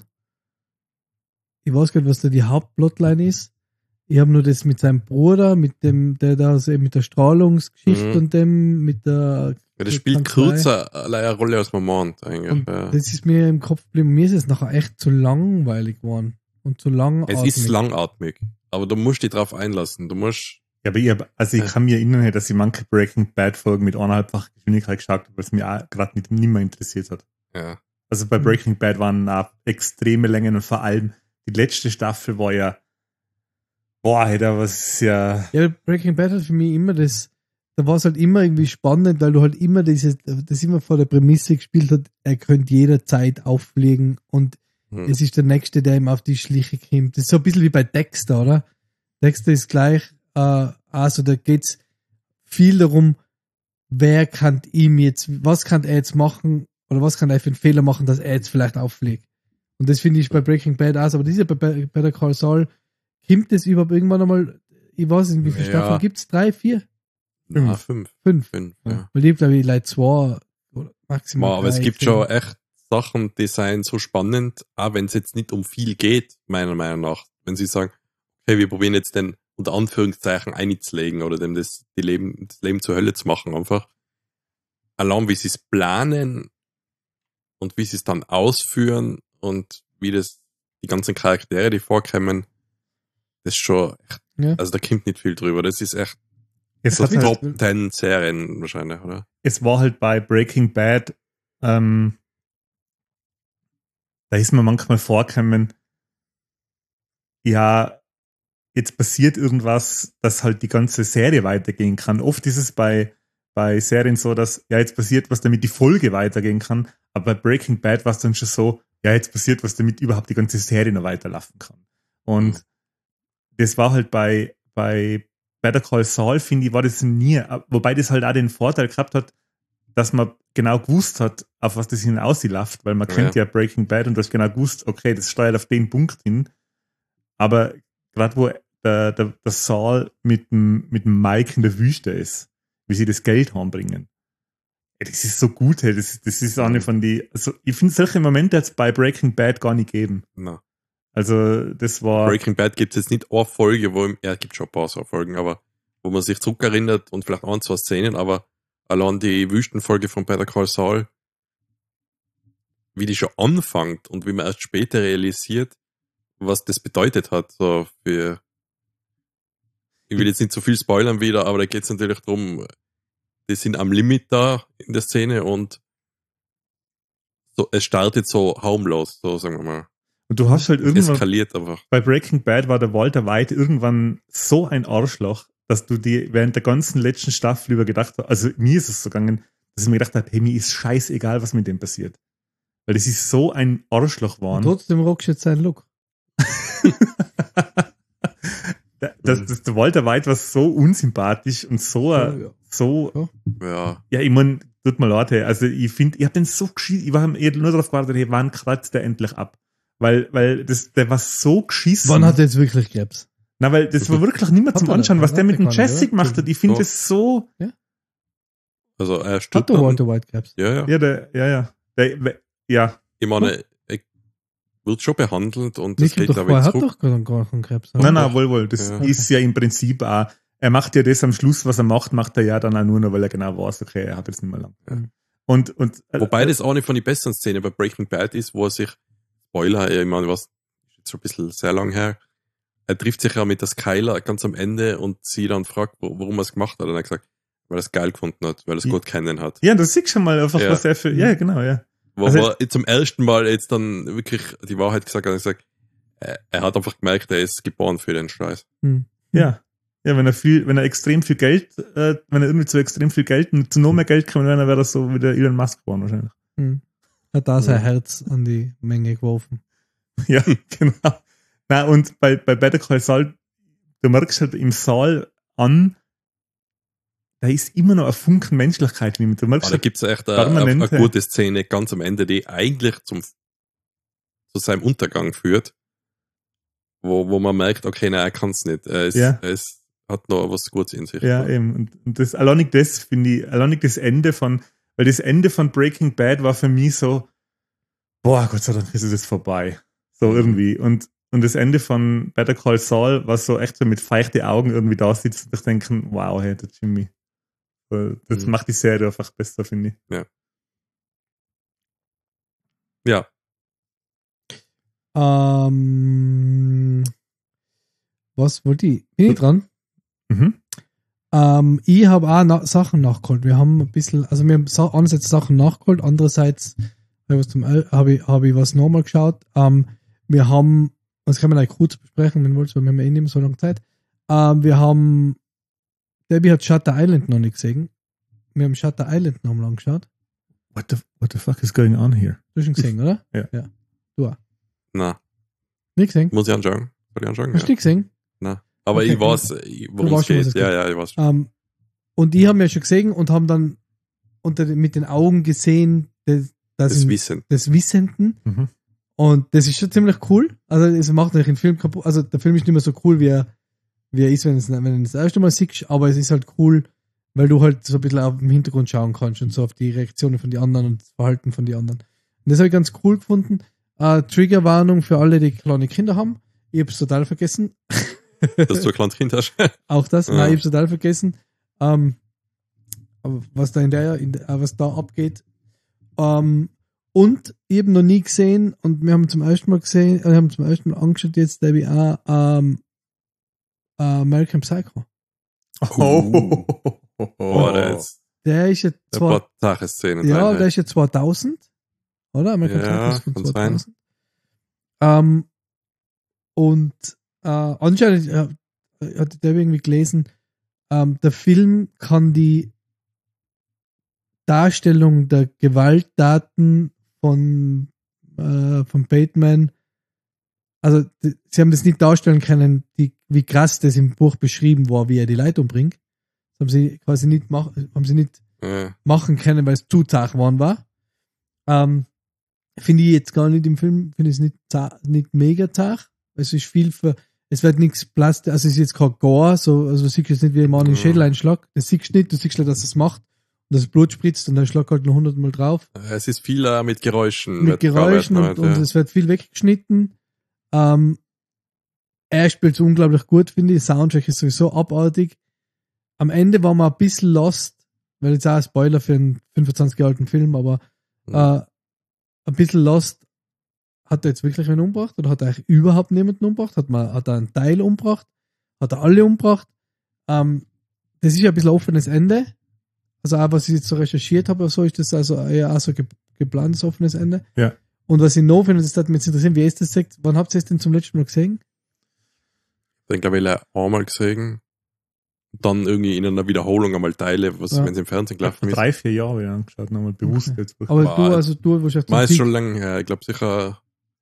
Ich weiß gar nicht, was da die Hauptplotline ist. Ich habe nur das mit seinem Bruder, mit dem, der da so mit der Strahlungsgeschichte Mhm. und dem, mit der. Ja, das spielt Kanzlei. kürzer eine Rolle als man meint, eigentlich. Und Ja. das ist mir im Kopf geblieben. Mir ist es nachher echt zu langweilig geworden. Und zu langatmig. Es ist langatmig, aber du musst dich drauf einlassen. Du musst, Ja, aber ich hab, also ich Ja. kann mir erinnern, dass ich manche Breaking Bad Folgen mit eineinhalbfach Geschwindigkeit geschaut habe, was mich auch gerade nicht, nicht mehr interessiert hat. ja. Also bei Mhm. Breaking Bad waren auch extreme Längen und vor allem die letzte Staffel war ja, boah, hey, da was ja, Ja, Breaking Bad hat für mich immer das, da war es halt immer irgendwie spannend, weil du halt immer dieses, das immer vor der Prämisse gespielt hat, er könnte jederzeit auflegen und Hm. es ist der Nächste, der ihm auf die Schliche kommt. Das ist so ein bisschen wie bei Dexter, oder? Dexter ist gleich, äh, also da geht's viel darum, wer kann ihm jetzt, was kann er jetzt machen oder was kann er für einen Fehler machen, dass er jetzt vielleicht auffliegt. Und das finde ich bei Breaking Bad aus. Aber diese bei Better Call Saul, kommt es überhaupt irgendwann einmal, ich weiß nicht, wie viele Ja. Staffeln gibt es? Drei, vier? Na, fünf. Fünf. Fünf, Ja. ja. Weil ich glaube, ich leid zwei oder maximal Ma, aber es drei gibt gesehen. schon echt Sachen, die seien so spannend, auch wenn es jetzt nicht um viel geht, meiner Meinung nach. Wenn sie sagen, okay, wir probieren jetzt den unter Anführungszeichen einzulegen oder dem das, die Leben, das Leben zur Hölle zu machen, einfach. Allein wie sie es planen und wie sie es dann ausführen und wie das, die ganzen Charaktere, die vorkommen, das ist schon echt, Ja. also da kommt nicht viel drüber. Das ist echt Es, so hat halt, Top Ten Serien wahrscheinlich, oder? es war halt bei Breaking Bad, ähm, da ist mir manchmal vorgekommen, ja, jetzt passiert irgendwas, dass halt die ganze Serie weitergehen kann. Oft ist es bei, bei Serien so, dass, ja, jetzt passiert was, damit die Folge weitergehen kann. Aber bei Breaking Bad war es dann schon so, ja, jetzt passiert was, damit überhaupt die ganze Serie noch weiterlaufen kann. Und Mhm. das war halt bei, bei Better Call Saul, finde ich, war das nie, wobei das halt auch den Vorteil gehabt hat, dass man genau gewusst hat, auf was das hinausläuft, weil man Ja. kennt ja Breaking Bad und du hast genau gewusst, okay, das steuert auf den Punkt hin. Aber gerade wo der, der, der Saul mit dem, mit dem Mike in der Wüste ist, wie sie das Geld heimbringen. Ey, das ist so gut, hey. Das, das ist eine Mhm. von die, also ich finde solche Momente jetzt bei Breaking Bad gar nicht geben. Na. Also das war, Breaking Bad gibt es jetzt nicht eine Folge, wo, ja, es gibt schon ein paar so Folgen, aber wo man sich zurückerinnert und vielleicht ein, zwei Szenen, aber allein die Wüstenfolge von Better Call Saul, wie die schon anfängt und wie man erst später realisiert, was das bedeutet hat, so für, ich will jetzt nicht zu viel spoilern wieder, aber da geht es natürlich darum, die sind am Limit da in der Szene und so, es startet so harmlos, so sagen wir mal. und du hast halt Es irgendwann, eskaliert einfach. bei Breaking Bad war der Walter White irgendwann so ein Arschloch, dass du dir während der ganzen letzten Staffel über gedacht hast, also mir ist es so gegangen, dass ich mir gedacht habe, hey, mir ist scheißegal, was mit dem passiert. Weil das ist so ein Arschloch Und geworden. trotzdem rockst du jetzt seinen Look. das, das, der Walter White war so unsympathisch und so, Ja, äh, ja. so, Ja, ja, ich mein, tut mir leid, hey. Also ich finde, ich habe den so geschissen, ich war eher nur darauf gewartet, hey, wann kratzt der endlich ab? Weil, weil das, der war so geschissen. Wann hat er jetzt wirklich Krebs? Na, weil das war wirklich nicht mehr Hat zum er Anschauen, nicht, was der hat mit er dem gar nicht, Jesse ja? gemacht hat. Ich finde Doch. das so, also er Hat stirbt der dann- Walter White Krebs? Ja, ja. ja, der, ja, ja, der, ja, Ich meine, er wird schon behandelt und Nick das geht doch, glaube er ich hat zurück. doch gar gar keinen Krebs. nein, nein, doch. wohl, wohl, das Ja. ist ja im Prinzip auch, er macht ja das am Schluss, was er macht, macht er ja dann auch nur noch, weil er genau weiß, okay, er hat jetzt nicht mehr lang. Ja. Und, und, äh, Wobei das auch eine von den besten Szenen bei Breaking Bad ist, wo er sich, Spoiler, ich meine, was, ist jetzt schon ein bisschen sehr lang her, er trifft sich ja mit der Skyler ganz am Ende und sie dann fragt, wo- warum er es gemacht hat. Und er hat gesagt, weil er es geil gefunden hat, weil er es Ja. gut kennen hat. ja, das siehst schon mal einfach, Ja. was er für, ja, genau, ja. Wo Also- er zum ersten Mal jetzt dann wirklich die Wahrheit gesagt hat, er hat gesagt, er, er hat einfach gemerkt, er ist geboren für den Scheiß. Hm. Ja. Ja, wenn er viel, wenn er extrem viel Geld, äh, wenn er irgendwie zu extrem viel Geld und zu noch mehr Geld kommen wäre, dann wäre das so wie der Elon Musk geworden wahrscheinlich. Hm. Hat da sein Ja. Herz an die Menge geworfen. Ja, genau. Na, und bei, bei Better Call Saul, du merkst halt im Saal an, da ist immer noch ein Funken Menschlichkeit in ihm. Du merkst Aber da halt, gibt's echt eine, eine, permanente- eine gute Szene ganz am Ende, die eigentlich zum, zu seinem Untergang führt, wo, wo man merkt, okay, nein, er kann's nicht. Er, ist, Ja. er ist, hat noch was Gutes in sich. ja, eben. Und, und das, alleinig das finde ich, alleinig das Ende von, weil das Ende von Breaking Bad war für mich so, boah, Gott sei Dank ist es vorbei. So Mhm. irgendwie. Und, und das Ende von Better Call Saul war so echt so mit feuchten Augen irgendwie da sitzt und ich denke, wow, hey, der Jimmy. So, das Mhm. macht die Serie einfach besser, finde ich. Ja. Ähm, was wollte ich? Bin ich dran? Mhm. Ähm, ich habe auch na Sachen nachgeholt. Wir haben ein bisschen, also wir haben Sa einerseits Sachen nachgeholt, andererseits habe ich was, zum El- habe ich, habe ich was nochmal geschaut. Ähm, wir haben, das kann man gleich kurz besprechen, wenn du willst, weil wir haben ja eh nicht mehr so lange Zeit. Ähm, wir haben, Debbie hat Shutter Island noch nicht gesehen. Wir haben Shutter Island noch mal angeschaut. What the, what the fuck is going on here? Du hast schon gesehen, oder? Ja. ja. Du auch. Na, Nicht gesehen? muss ich anschauen. Soll ich anschauen? Hast du Ja. nicht gesehen? Na. Aber Okay, ich weiß, worum es weißt schon, was geht. es Ja, geht. ja, ich weiß schon. Ähm, und die haben ja schon gesehen und haben dann unter, den- mit den Augen gesehen, des, das, Das in, Wissen. des Wissenden. Mhm. Und das ist schon ziemlich cool. Also es macht natürlich den Film kaputt. Also der Film ist nicht mehr so cool, wie er, wie er ist, wenn, es, wenn du ihn das erste Mal siehst, aber es ist halt cool, weil du halt so ein bisschen auf dem Hintergrund schauen kannst und so auf die Reaktionen von den anderen und das Verhalten von den anderen. Und das habe ich ganz cool gefunden. Uh, Triggerwarnung für alle, die kleine Kinder haben. Ich habe es total vergessen. Dass du ein kleines Kind hast. Auch das, Ja. nein, ich habe es total vergessen. Um, aber was da in der, in der was da abgeht. Um, und ich habe noch nie gesehen und wir haben zum ersten Mal gesehen, wir haben zum ersten Mal angeschaut jetzt, der wie auch um, uh, American Psycho. Oh. Boah, der ist Der ist ja ein zwar, paar Sache-Szenen ja, drin. der ist ja zweitausend, oder? American Ja, Psycho ist von kann sein. zweitausend. Um, und äh, anscheinend äh, hatte der irgendwie gelesen, ähm, der Film kann die Darstellung der Gewalttaten von, äh, von Bateman, also die, sie haben das nicht darstellen können, die, wie krass das im Buch beschrieben war, wie er die Leute umbringt. Das haben sie quasi nicht, mach, haben sie nicht Ja. machen können, weil es zu zart geworden war. Ähm, finde ich jetzt gar nicht im Film, finde ich es nicht, za- nicht mega zart. Es ist viel für, es wird nichts Plastik, also es ist jetzt kein Gore, so, also du siehst jetzt nicht, wie jemand in den Schädel einschlägt. Das siehst du nicht, du siehst halt, dass es macht und das Blut spritzt und dann schlägt halt noch hundertmal drauf. Es ist viel äh, mit Geräuschen. Mit wird Geräuschen gearbeitet, und, und ja. es wird viel weggeschnitten. Ähm, er spielt es unglaublich gut, finde ich. Soundtrack ist sowieso abartig. Am Ende war man ein bisschen lost, weil jetzt auch ein Spoiler für einen fünfundzwanzig Jahre alten Film, aber Mhm. äh, ein bisschen lost. Hat er jetzt wirklich einen umgebracht oder hat er eigentlich überhaupt niemanden umgebracht? Hat, man, hat er einen Teil umgebracht? Hat er alle umgebracht? Ähm, das ist ja ein bisschen offenes Ende. Also auch, was ich jetzt so recherchiert habe, so ist das also eher auch so ge geplantes offenes Ende. Ja. Und was ich noch finde, das hat mich jetzt interessieren, wie ist das gesagt? Wann habt ihr es denn zum letzten Mal gesehen? Den glaube ich einmal gesehen. Dann irgendwie in einer Wiederholung einmal Teile, was Ja. wenn es im Fernsehen Vor gelaufen ist. drei, vier Jahren habe ich angeschaut, nochmal bewusst Okay. jetzt. Aber Wow. du, also du, wahrscheinlich War zum ist Peak- schon lange her. Ich glaube sicher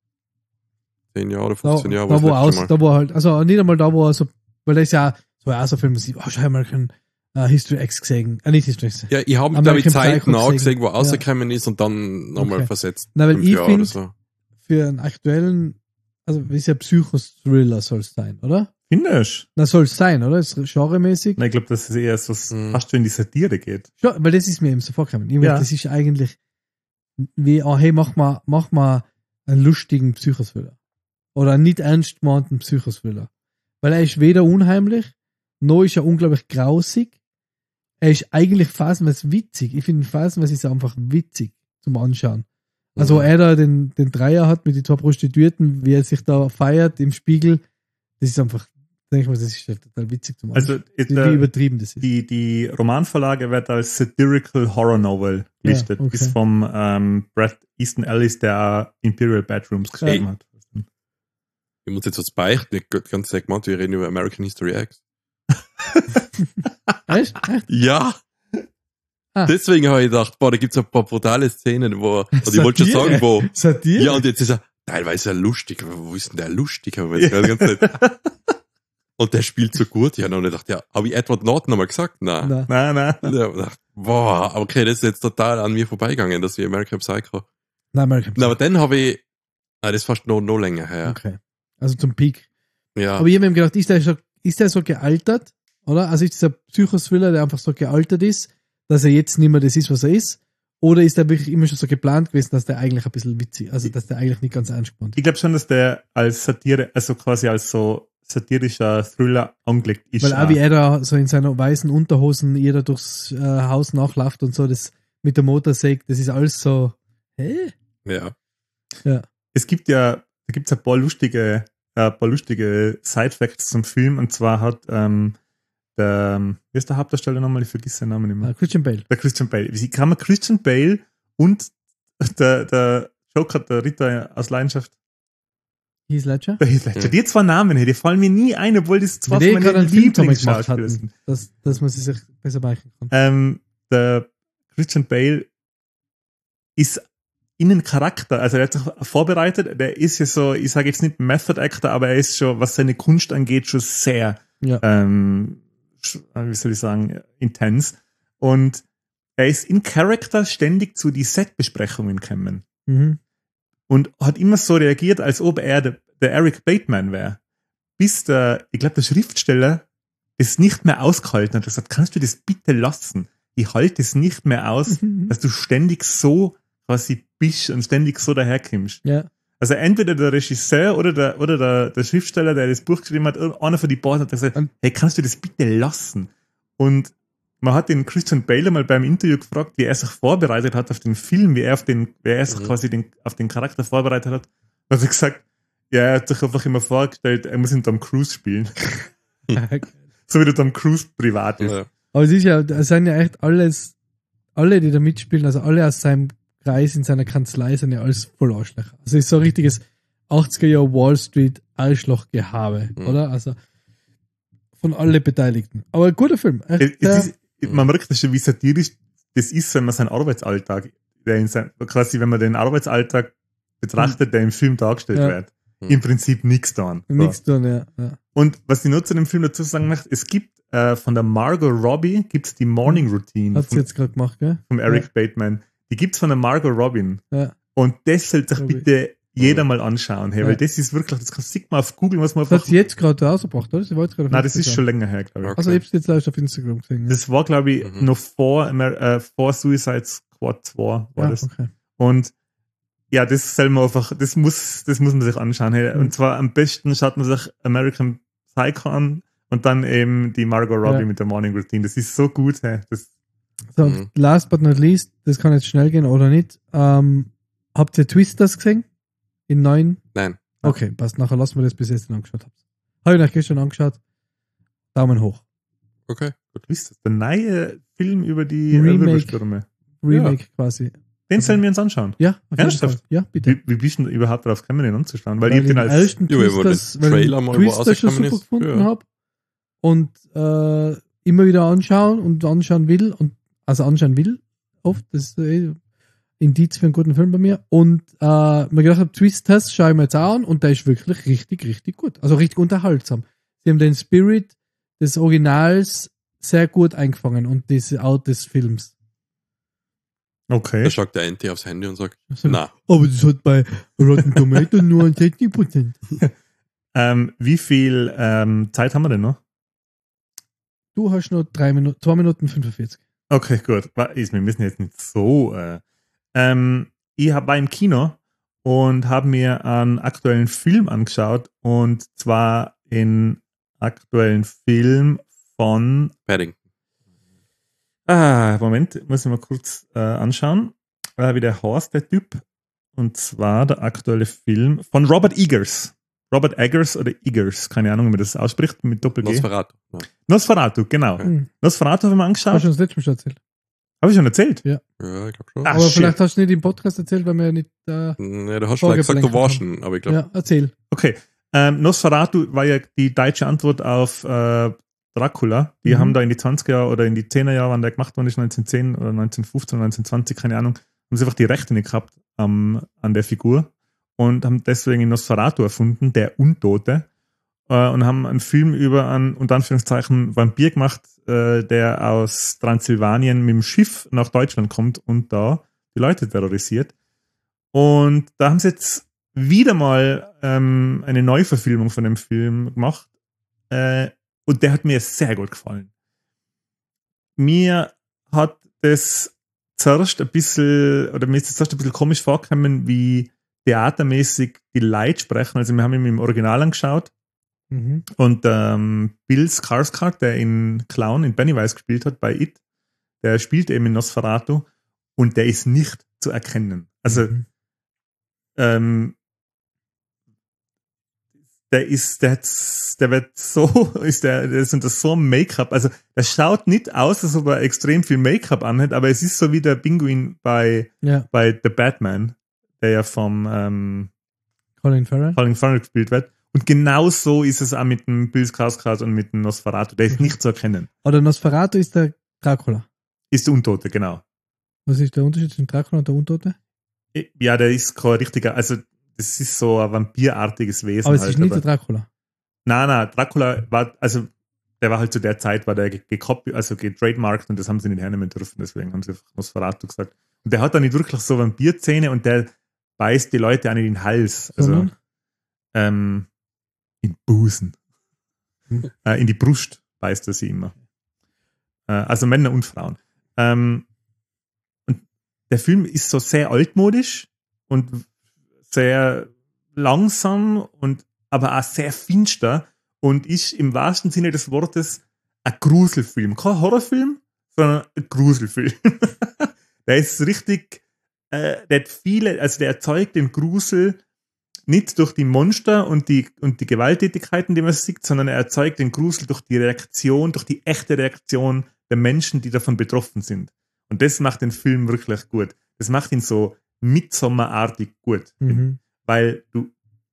zehn Jahre, da, fünfzehn Jahre. da, das wo letzte aus, Mal. da wo halt, also nicht einmal da, wo er so, weil das ist ja so auch so ein Film, wo sie, oh, schau mal, kann uh, History X gesehen, äh, nicht History X. Ja, ich habe, American glaube ich, Zeit Psycho nachgesehen, gesehen. wo Ja. rausgekommen ist und dann nochmal Okay. versetzt. Na, weil Fünf ich Jahre find- oder so. Für einen aktuellen, also ist ja Psychothriller soll es sein, oder? Findest Na, soll es sein, oder? Ist genremäßig. du? Ich glaube, dass es eher so Mhm. fast schon in die Satire geht. Schon, weil das ist mir eben so vorgekommen. Ich Ja. ja. Das ist eigentlich wie, oh, hey, mach mal, mach mal einen lustigen Psychothriller. Oder einen nicht ernst gemeinten Psychothriller. Weil er ist weder unheimlich, noch ist er unglaublich grausig. Er ist eigentlich phasenweise witzig. Ich finde phasenweise ist er einfach witzig zum Anschauen. Also Mhm. er da den, den Dreier hat mit den zwei Prostituierten, wie er sich da feiert im Spiegel, das ist einfach, denke ich mal, das ist halt total witzig zum Anschauen. Also ist, wie äh, übertrieben das ist. die, die Romanvorlage wird als Satirical Horror Novel gelistet. Ja, okay. Ist vom ähm, Brad Easton Ellis, der Imperial Bedrooms geschrieben Ey. hat. Ich muss jetzt was beichten. Ich hab ganz Segment, wir reden über American History X. Echt? Echt? Ja! Ah. Deswegen habe ich gedacht, boah, da gibt's ein paar brutale Szenen, wo, und ich wollte schon Satire? sagen, wo, Satire? ja, und jetzt ist er teilweise lustig, aber wo ist denn der lustig? Aber jetzt die ganze Zeit. Und der spielt so gut. Ja, und ich dachte, ja, habe ich Edward Norton einmal gesagt? Nein. Nein. Nein, nein. Und ich hab gedacht, boah, okay, das ist jetzt total an mir vorbeigegangen, dass wir American Psycho. Nein, American Na, aber dann habe ich, ah, das ist fast noch, noch länger her. Okay. Also zum Peak. Ja. Aber ich habe mir gedacht, ist der, so, ist der so gealtert? Oder? Also ist dieser Psychothriller, der einfach so gealtert ist, dass er jetzt nicht mehr das ist, was er ist? Oder ist der wirklich immer schon so geplant gewesen, dass der eigentlich ein bisschen witzig, also dass der eigentlich nicht ganz ernst gemeint ist? Ich glaube schon, dass der als Satire, also quasi als so satirischer Thriller angelegt ist. Weil auch wie er da so in seiner weißen Unterhosen jeder durchs äh, Haus nachläuft und so, das mit der Motorsäge, das ist alles so, hä? Ja. Ja. Es gibt ja, da gibt es ein paar lustige, äh, ein paar lustige Side-Facts zum Film, und zwar hat ähm, der, wie ist der Hauptdarsteller nochmal? Ich vergesse seinen Namen immer. Äh, Christian Bale. Der Christian Bale. Wie kann man Christian Bale und der, der Joker, der Ritter aus Leidenschaft, Heath Ledger. der Heath Ledger, Ja. die zwei Namen, die fallen mir nie ein, obwohl das zwei Weil die von gerade meinen einen Film zusammen gemacht Lieblingsschauspieler sind. hatten, dass, dass man sie sich besser merken kann. Ähm, der Christian Bale ist in den Charakter, also er hat sich vorbereitet, der ist ja so, ich sage jetzt nicht Method Actor, aber er ist schon, was seine Kunst angeht, schon sehr, Ja. ähm, sch- wie soll ich sagen, intens. Und er ist in Charakter ständig zu die Set-Besprechungen gekommen. Mhm. und hat immer so reagiert, als ob er der, der Eric Bateman wäre. Bis der, ich glaube, der Schriftsteller es nicht mehr ausgehalten hat. Er hat gesagt, kannst du das bitte lassen? Ich halte es nicht mehr aus, dass du ständig so quasi bist und ständig so daherkommst. Ja. Also entweder der Regisseur oder der, oder der, der Schriftsteller, der das Buch geschrieben hat, einer von die beiden hat gesagt, hey, kannst du das bitte lassen? Und man hat den Christian Bale mal beim Interview gefragt, wie er sich vorbereitet hat auf den Film, wie er auf den, wie er sich Mhm. quasi den, auf den Charakter vorbereitet hat. Da hat er gesagt, ja, er hat sich einfach immer vorgestellt, er muss in Tom Cruise spielen. So wie der Tom Cruise privat ist. Ja. Aber es ist ja, es sind ja echt alles, alle, die da mitspielen, also alle aus seinem Kreis in seiner Kanzlei sind ja alles voll Arschlöcher. Also es ist so ein richtiges achtziger Jahre Wall Street Arschlochgehabe, Mhm. oder? Also von alle Beteiligten. Aber ein guter Film. Echt, Es, es sehr- ist, man merkt das schon, wie satirisch das ist, wenn man seinen Arbeitsalltag, der in sein, quasi, wenn man den Arbeitsalltag betrachtet, der im Film dargestellt Ja. wird. Mhm. Im Prinzip nichts tun. So. nichts tun, ja. ja. Und was ich nur zu dem Film dazu sagen möchte, es gibt äh, von der Margot Robbie gibt's die Morning Routine Hat sie vom, jetzt gerade gemacht, gell? vom Eric Bateman. Die gibt's von der Margot Robin. Ja. Und das sollte sich Robbie. bitte jeder mal anschauen, hey, Ja. weil das ist wirklich, das kannst du mal auf Google, was man Das hat einfach. sie jetzt gerade rausgebracht, oder? Sie wollte es gerade auf Nein, das ist Instagram. schon länger her, glaube ich. Okay. Also ich hab's jetzt erst auf Instagram gesehen. Ja. Das war, glaube ich, Mhm. noch vor, Amer- äh, vor Suicide Squad zwei war Ja, das. okay. Und ja, das soll man einfach, das muss, das muss man sich anschauen. Hey. Mhm. Und zwar am besten schaut man sich American Psycho an und dann eben die Margot Robbie Ja. mit der Morning Routine. Das ist so gut. Hey. Das, So, Mhm. und last but not least, das kann jetzt schnell gehen oder nicht. Ähm, habt ihr Twisters gesehen? In neun? Nein. Okay, passt. Nachher lassen wir das, bis ihr es dann angeschaut habt. Habe ich euch gestern angeschaut. Daumen hoch. Okay. du bist das, der neue Film über die Remake. Elberstürme. Remake quasi. Den sollen wir uns anschauen. Ja, auf jeden Ernsthaft? Fall. Ja, bitte. Wie, wie bist du denn überhaupt darauf gekommen, den anzuschauen? Weil, Weil ich hab den den als, ersten Ja, weil man Twisters, den weil ich Trailer den mal wo Twister schon rausgekommen super ist. gefunden Ja. habe und äh, immer wieder anschauen und anschauen will und also anschauen will oft, das ist äh, Indiz für einen guten Film bei mir und äh, mir gedacht habe, Twisters schaue ich mir jetzt auch an und der ist wirklich richtig, richtig gut. Also richtig unterhaltsam. Sie haben den Spirit des Originals sehr gut eingefangen und diese Art des Films. okay. Da schaut der Anti aufs Handy und sagt, Also, na, aber das hat bei Rotten Tomato nur ein sechzig Prozent. Ähm, wie viel ähm, Zeit haben wir denn noch? Du hast nur drei Minuten, zwei Minuten fünfundvierzig. Okay, gut. Wa- ist- Wir müssen jetzt nicht so. Äh, ähm, ich hab, war im Kino und habe mir einen aktuellen Film angeschaut und zwar einen aktuellen Film von. Paddington. Ah, Moment, muss ich mal kurz äh, anschauen, äh, wie der heißt, der Typ. Und zwar der aktuelle Film von Robert Eggers. Robert Eggers oder Eggers, keine Ahnung, wie man das ausspricht, mit Doppel-G. Nosferatu. Ja. Nosferatu, genau. Hm. Nosferatu haben wir Hast du angeschaut. schon das letzte Mal schon erzählt? Habe ich schon erzählt? ja, ich glaube schon. Ah, Aber shit. vielleicht hast du nicht im Podcast erzählt, weil wir ja nicht. Äh, Nee, du hast vielleicht gesagt, du Vorgeblenkt warst haben. schon, aber ich glaube, ja, erzähl. Okay. Ähm, Nosferatu war ja die deutsche Antwort auf äh, Dracula. Die Mhm. haben da in die zwanziger Jahre oder in die zehner Jahre, wann der gemacht worden ist, neunzehnhundertzehn oder neunzehnhundertfünfzehn oder neunzehnhundertzwanzig, keine Ahnung, haben sie einfach die Rechte nicht gehabt ähm, an der Figur und haben deswegen Nosferatu erfunden, der Untote, äh, und haben einen Film über einen, unter Anführungszeichen, Vampir gemacht, äh, der aus Transsilvanien mit dem Schiff nach Deutschland kommt und da die Leute terrorisiert. Und da haben sie jetzt wieder mal ähm, eine Neuverfilmung von dem Film gemacht. Äh, und der hat mir sehr gut gefallen. Mir hat das zuerst ein bisschen, oder mir ist das zuerst ein bisschen komisch vorgekommen, wie theatermäßig die Leute sprechen. Also wir haben ihn im Original angeschaut Mhm. und ähm, Bill Skarsgård, der in Clown, in Pennywise gespielt hat bei It, der spielt eben in Nosferatu und der ist nicht zu erkennen. Also Mhm. ähm, der ist, der, hat, der wird so, ist der, der ist unter so einem Make-up, also der schaut nicht aus, als ob er extrem viel Make-up anhat, aber es ist so wie der Pinguin bei, Ja, bei The Batman, der ja vom ähm, Colin Farrell. Colin Farrell gespielt wird. Und genau so ist es auch mit dem Bill Skarsgård und mit dem Nosferatu. Der ist nicht zu erkennen. Oder Nosferatu ist der Dracula. Ist der Untote, genau. Was ist der Unterschied zwischen Dracula und der Untote? Ja, der ist kein richtiger, also das ist so ein vampirartiges Wesen. Aber es halt, ist nicht aber- der Dracula. Nein, nein, Dracula war, also der war halt zu der Zeit, war der gekoppt, also getrademarkt und das haben sie nicht hernehmen dürfen, deswegen haben sie einfach Nosferatu gesagt. Und der hat dann nicht wirklich so Vampirzähne und der, beißt die Leute auch nicht in den Hals. Also Sondern? ähm, in den Busen. Hm. Äh, in die Brust beißt er sie immer. Äh, also Männer und Frauen. Ähm, und der Film ist so sehr altmodisch und sehr langsam und aber auch sehr finster und ist im wahrsten Sinne des Wortes ein Gruselfilm. Kein Horrorfilm, sondern ein Gruselfilm. Der ist richtig, äh, der hat viele, also der erzeugt den Grusel nicht durch die Monster und die, und die Gewalttätigkeiten, die man sieht, sondern er erzeugt den Grusel durch die Reaktion, durch die echte Reaktion der Menschen, die davon betroffen sind. Und das macht den Film wirklich gut. Das macht ihn so midsommerartig gut. Mhm. Weil du,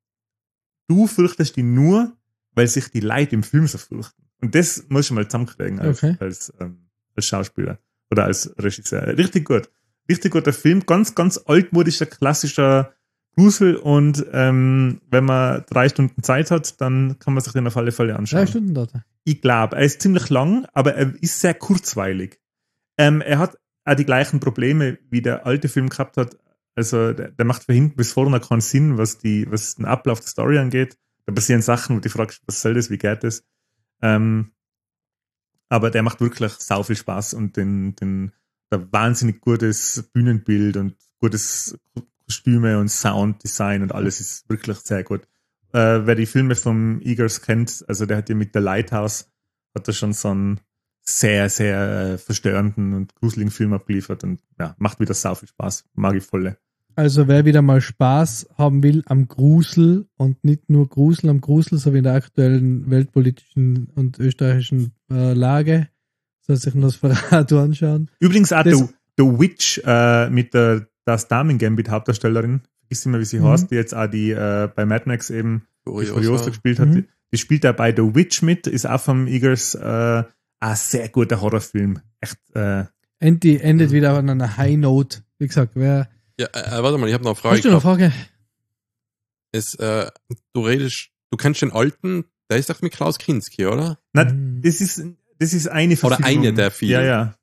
du fürchtest ihn nur, weil sich die Leute im Film so fürchten. Und das muss ich mal zusammenkriegen als, Okay. als, ähm, als Schauspieler oder als Regisseur. Richtig gut. Richtig guter Film. Ganz, ganz altmodischer, klassischer Grusel. Und ähm, wenn man drei Stunden Zeit hat, dann kann man sich den auf alle Fälle anschauen. Drei Stunden dort. Ich glaube, er ist ziemlich lang, aber er ist sehr kurzweilig. Ähm, er hat auch die gleichen Probleme, wie der alte Film gehabt hat. Also der, der macht von hinten bis vorne keinen Sinn, was, die, was den Ablauf der Story angeht. Da passieren Sachen, wo du fragst, was soll das, wie geht das? Ähm, aber der macht wirklich sau viel Spaß und den, den, der wahnsinnig gutes Bühnenbild und gutes Kostüme und Sounddesign und alles ist wirklich sehr gut. Äh, wer die Filme vom Eggers kennt, also der hat ja mit The Lighthouse, hat er schon so einen sehr, sehr äh, verstörenden und gruseligen Film abgeliefert und ja, macht wieder sau viel Spaß. Mag ich voll. Also wer wieder mal Spaß haben will am Grusel und nicht nur Grusel am Grusel, so wie in der aktuellen weltpolitischen und österreichischen äh, Lage, soll sich Nosferatu anschauen. Übrigens auch Das- The, The Witch äh, mit der das Damen Gambit Hauptdarstellerin, vergiss nicht mehr, wie sie Mhm. heißt, die jetzt auch die äh, bei Mad Max eben die Furiosa. Furiosa gespielt hat. Mhm. Die, die spielt da bei The Witch mit, ist auch vom Eggers äh, ein sehr guter Horrorfilm. Echt, äh, Andy endet wieder an einer High Note. Wie gesagt, wer. Ja, äh, warte mal, ich habe noch eine Frage. Hast du noch eine gehabt. Frage? Es, äh, du redest, du kennst den alten, der ist doch mit Klaus Kinski, oder? na, Mhm. das ist das ist eine Oder Verfilmung. eine der vielen. Ja, ja.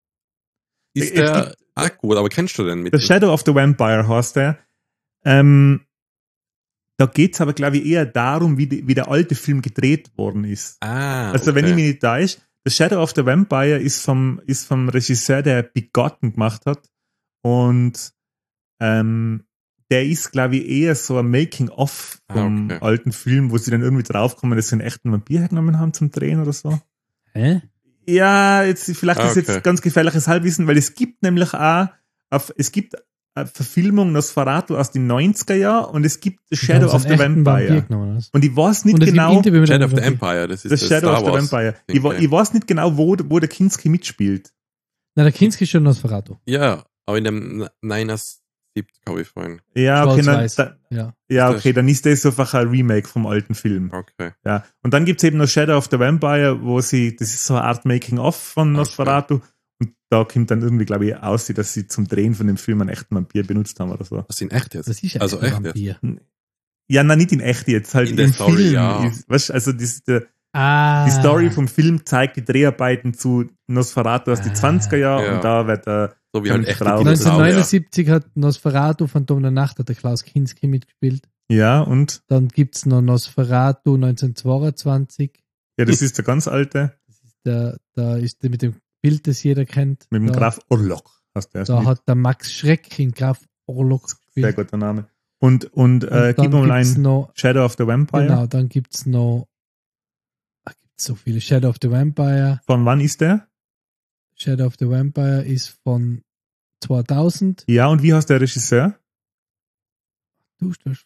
Ist Es der ah, gut, aber kennst du den mit? The Shadow of the Vampire heißt der. Ähm, da geht es aber, glaube ich, eher darum, wie, die, wie der alte Film gedreht worden ist. ah, Also, okay. wenn ich mich nicht täusche, The Shadow of the Vampire ist vom, ist vom Regisseur, der Begotten gemacht hat. Und ähm, der ist, glaube ich, eher so ein Making-of vom Ah, okay. alten Film, wo sie dann irgendwie draufkommen, dass sie einen echten Vampir hergenommen haben zum Drehen oder so. Hä? Ja, jetzt vielleicht Ah, ist okay. jetzt ganz gefährliches Halbwissen, weil es gibt nämlich auch, auf, es gibt eine Verfilmung Nosferatu aus den neunziger Jahren und es gibt The Shadow of the Vampire. Und Und ich weiß nicht es gibt genau, Interview mit Shadow einem of the Vampir. Empire, das ist The das Shadow Star of the Wars. Vampire. Ding, Ich, wa- ja. ich weiß nicht genau, wo, wo der Kinski mitspielt. Na, der Kinski ist schon Nosferatu. Ja, aber in dem neunundsiebzig habe ich vorhin. Ja, okay, dann, Schwarz-Weiß. da, Ja. ja, Ist das- okay, dann ist das einfach ein Remake vom alten Film. Okay. Ja. Und dann gibt's eben noch Shadow of the Vampire, wo sie, das ist so eine Art Making-of von Okay. Nosferatu. Und da kommt dann irgendwie, glaube ich, aus, dass sie zum Drehen von dem Film einen echten Vampir benutzt haben oder so. Das sind echt jetzt. Das ist ja also ein echt jetzt. Vampir. Ja, na, nicht in echt jetzt, halt In der im Story, Film. ja. Ist, weißt, also das, der, Ah. die Story vom Film zeigt die Dreharbeiten zu Nosferatu aus den Ah. zwanziger Jahren Ja. und da wird er So wie halt Ganz echte traurig. Dinosaurier. neunzehnhundertneunundsiebzig hat Nosferatu Phantom der Nacht, hat der Klaus Kinski mitgespielt. ja, und Dann gibt's noch Nosferatu neunzehnhundertzweiundzwanzig. ja, das ist der ganz alte Das ist der, da ist der mit dem Bild, das jeder kennt. mit dem da, Graf Orlok. Hast du Da hat der Max Schreck in Graf Orlok sehr gespielt. guter Name. Und, und, äh, Und gib dann mir mal gibt's ein noch, Shadow of the Vampire. genau, dann gibt's noch, ah, gibt's so viele. Shadow of the Vampire. Von wann ist der? Shadow of the Vampire ist von zweitausend. Ja, und wie heißt der Regisseur? Du stellst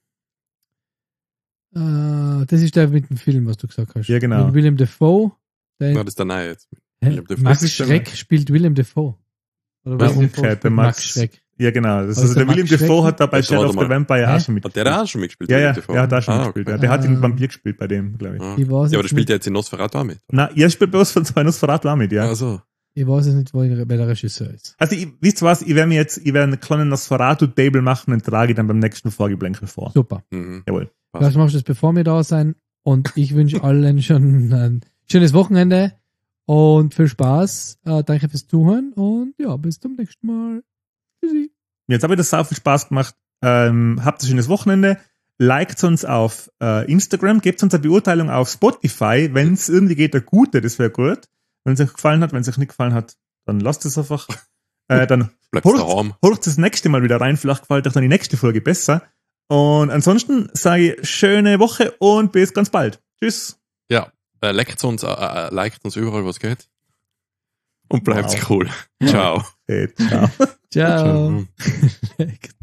Fragen. Äh, das ist der mit dem Film, was du gesagt hast. Ja, genau. Mit Willem Dafoe. Der, Ja, das ist der neue jetzt. Hä? Willem Dafoe. Max Das ist der Schreck spielt Willem Dafoe. Oder Ja, Willem Dafoe umgekehrt, spielt der Max, Max- Schreck. Ja, genau. Das, Also also der Max William Dafoe Schreck- hat da bei Jetzt Shadow warte of the mal. Vampire Hä? auch schon Hat mitgespielt. der da auch schon mitgespielt? Ja, Willem ja, Dafoe? der hat da schon ah, mitgespielt. okay. Ja. Der hat den Ah. Vampir gespielt bei dem, glaube ich. Ah. Ich weiß Ja, aber jetzt der spielt nicht, ja jetzt in Nosferatu auch mit. Na, ihr spielt bei uns von zwei Nosferatu auch mit, ja. Also, ich weiß jetzt nicht, wo ich, wer der Regisseur ist. Also, ich, wisst ihr was? Ich werde mir jetzt, ich werde einen kleinen Nosferatu-Table machen und trage dann beim nächsten Vorgeblänkel vor. Super. mhm. Jawohl. Vielleicht machst du das, bevor wir da sein. Und ich wünsche allen schon ein schönes Wochenende und viel Spaß. Äh, danke fürs Zuhören und ja, bis zum nächsten Mal. Tschüssi. Jetzt habe ich das sau viel Spaß gemacht. Ähm, habt ein schönes Wochenende. Liked uns auf äh, Instagram, gebt uns eine Beurteilung auf Spotify, wenn es irgendwie geht, eine gute, das wäre gut. Wenn es euch gefallen hat, wenn es euch nicht gefallen hat, dann lasst es einfach. Äh, dann Bleibt hört das nächste Mal wieder rein, vielleicht gefällt euch dann die nächste Folge besser. Und ansonsten sage ich schöne Woche und bis ganz bald. Tschüss. Ja, äh, leckt uns, äh, äh, liked uns überall, was geht. Und bleibt Wow. cool. Ciao. Hey, ciao. Ciao.